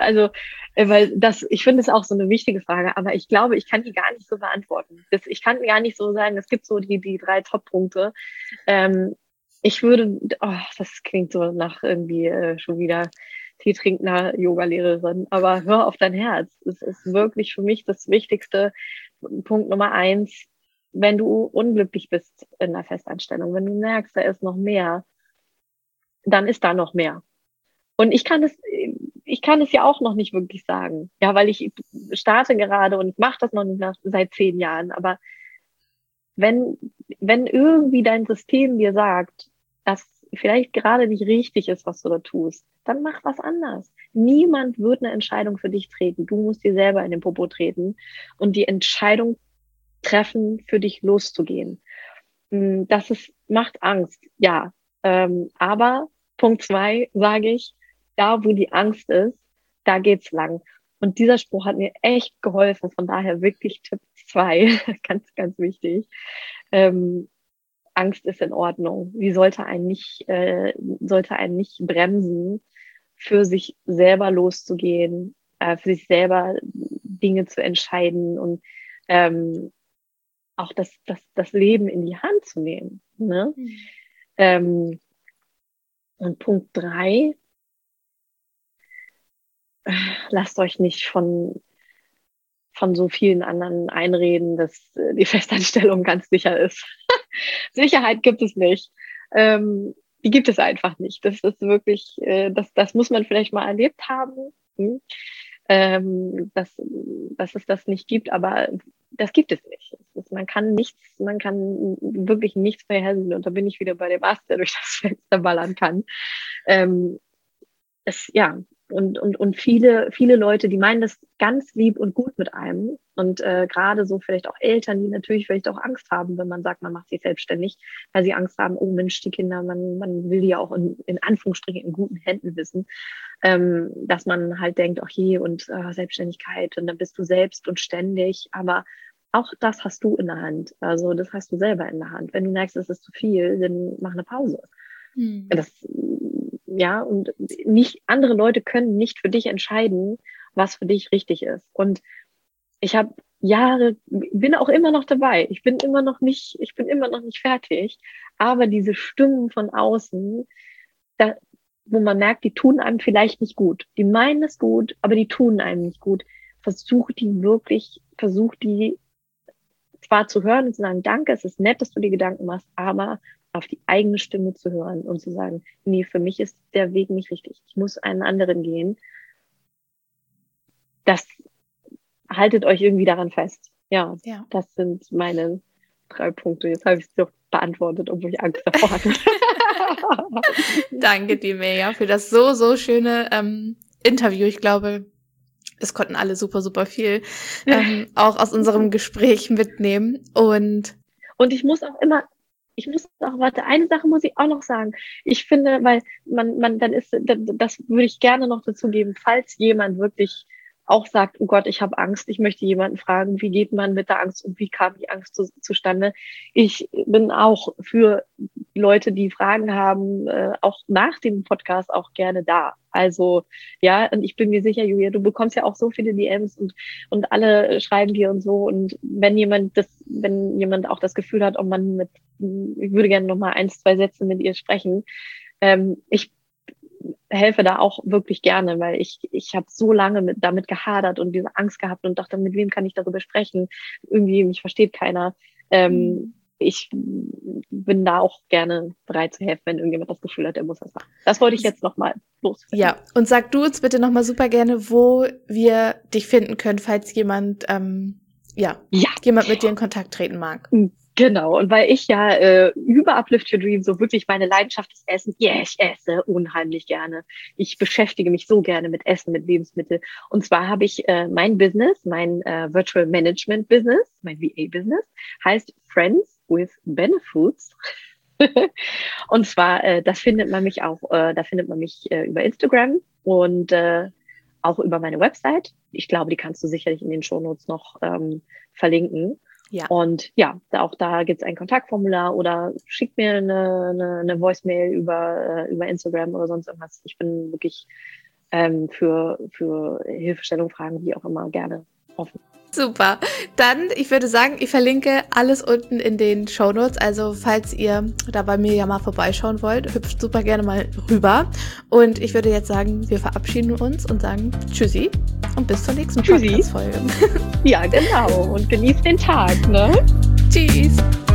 Ich finde es auch so eine wichtige Frage, aber ich glaube, ich kann die gar nicht so beantworten. Ich kann gar nicht so sagen, es gibt so die 3 Top-Punkte. Das klingt so nach irgendwie schon wieder teetrinkender Yoga-Lehrerin, aber hör auf dein Herz. Es ist wirklich für mich das Wichtigste. Punkt Nummer 1, wenn du unglücklich bist in der Festanstellung, wenn du merkst, da ist noch mehr, dann ist da noch mehr. Und ich kann es ja auch noch nicht wirklich sagen. Ja, weil ich starte gerade und ich mache das noch nicht seit 10 Jahren. Aber wenn irgendwie dein System dir sagt, dass vielleicht gerade nicht richtig ist, was du da tust, dann mach was anders. Niemand wird eine Entscheidung für dich treten. Du musst dir selber in den Popo treten und die Entscheidung treffen, für dich loszugehen. Macht Angst, ja. Aber Punkt 2 sage ich, da wo die Angst ist, da geht's lang. Und dieser Spruch hat mir echt geholfen. Von daher wirklich Tipp 2, ganz, ganz wichtig. Angst ist in Ordnung. Die sollte einen nicht bremsen, für sich selber loszugehen, für sich selber Dinge zu entscheiden und auch das Leben in die Hand zu nehmen. Ne? Und Punkt 3, lasst euch nicht von so vielen anderen einreden, dass die Festanstellung ganz sicher ist. Sicherheit gibt es nicht. Die gibt es einfach nicht. Das ist wirklich, das muss man vielleicht mal erlebt haben, dass es das nicht gibt, aber das gibt es nicht. Man kann wirklich nichts vorhersehen. Und da bin ich wieder bei dem Ast, der durch das Fenster ballern kann. Und viele Leute, die meinen das ganz lieb und gut mit einem. Und gerade so vielleicht auch Eltern, die natürlich vielleicht auch Angst haben, wenn man sagt, man macht sich selbstständig, weil sie Angst haben, oh Mensch, die Kinder, man will die ja auch in Anführungsstrichen in guten Händen wissen, dass man halt denkt, ach je, und Selbstständigkeit, und dann bist du selbst und ständig. Aber auch das hast du in der Hand. Also das hast du selber in der Hand. Wenn du merkst, es ist zu viel, dann mach eine Pause. Und andere Leute können nicht für dich entscheiden, was für dich richtig ist. Und ich habe bin auch immer noch dabei. Ich bin immer noch nicht fertig. Aber diese Stimmen von außen, wo man merkt, die tun einem vielleicht nicht gut. Die meinen es gut, aber die tun einem nicht gut. Versuch die zwar zu hören und zu sagen, danke, es ist nett, dass du dir Gedanken machst, aber auf die eigene Stimme zu hören und zu sagen, nee, für mich ist der Weg nicht richtig. Ich muss einen anderen gehen. das haltet euch irgendwie daran fest. Ja, Ja. das sind meine 3 Punkte. Jetzt habe ich es doch beantwortet, obwohl ich Angst davor hatte. Danke dir, Mirja, für das so schöne Interview. Ich glaube, es konnten alle super viel auch aus unserem Gespräch mitnehmen. Und ich muss auch, warte, eine Sache muss ich auch noch sagen. Ich finde, weil das würde ich gerne noch dazu geben, falls jemand wirklich auch sagt, oh Gott, ich habe Angst, ich möchte jemanden fragen, wie geht man mit der Angst und wie kam die Angst zustande? Ich bin auch für Leute, die Fragen haben, auch nach dem Podcast auch gerne da. Also ja, und ich bin mir sicher, Julia, du bekommst ja auch so viele DMs und alle schreiben dir und so. Und wenn jemand auch das Gefühl hat, ich würde gerne noch mal 1, 2 Sätze mit ihr sprechen, ich helfe da auch wirklich gerne, weil ich habe so lange damit gehadert und diese Angst gehabt und dachte, mit wem kann ich darüber sprechen? Irgendwie, mich versteht keiner. Ich bin da auch gerne bereit zu helfen, wenn irgendjemand das Gefühl hat, er muss das machen. Das wollte ich jetzt nochmal loswerden. Ja, und sag du uns bitte nochmal super gerne, wo wir dich finden können, falls jemand mit dir in Kontakt treten mag. Genau, und weil ich ja über Uplift Your Dream so wirklich meine Leidenschaft ist Essen. Ja, ich esse unheimlich gerne. Ich beschäftige mich so gerne mit Essen, mit Lebensmitteln. Und zwar habe ich mein Business, mein Virtual Management Business, mein VA-Business, heißt Friends with Benefoods. Und zwar, da findet man mich über Instagram und auch über meine Website. Ich glaube, die kannst du sicherlich in den Shownotes noch verlinken. Ja. Und ja, auch da gibt's ein Kontaktformular oder schickt mir eine Voicemail über Instagram oder sonst irgendwas. Ich bin wirklich für Hilfestellung, Fragen, wie auch immer, gerne offen. Super. Dann, ich würde sagen, ich verlinke alles unten in den Shownotes. Also, falls ihr da bei mir ja mal vorbeischauen wollt, hüpft super gerne mal rüber. Und ich würde jetzt sagen, wir verabschieden uns und sagen Tschüssi und bis zur nächsten Podcast-Folge. Ja, genau. Und genießt den Tag, ne? Tschüss.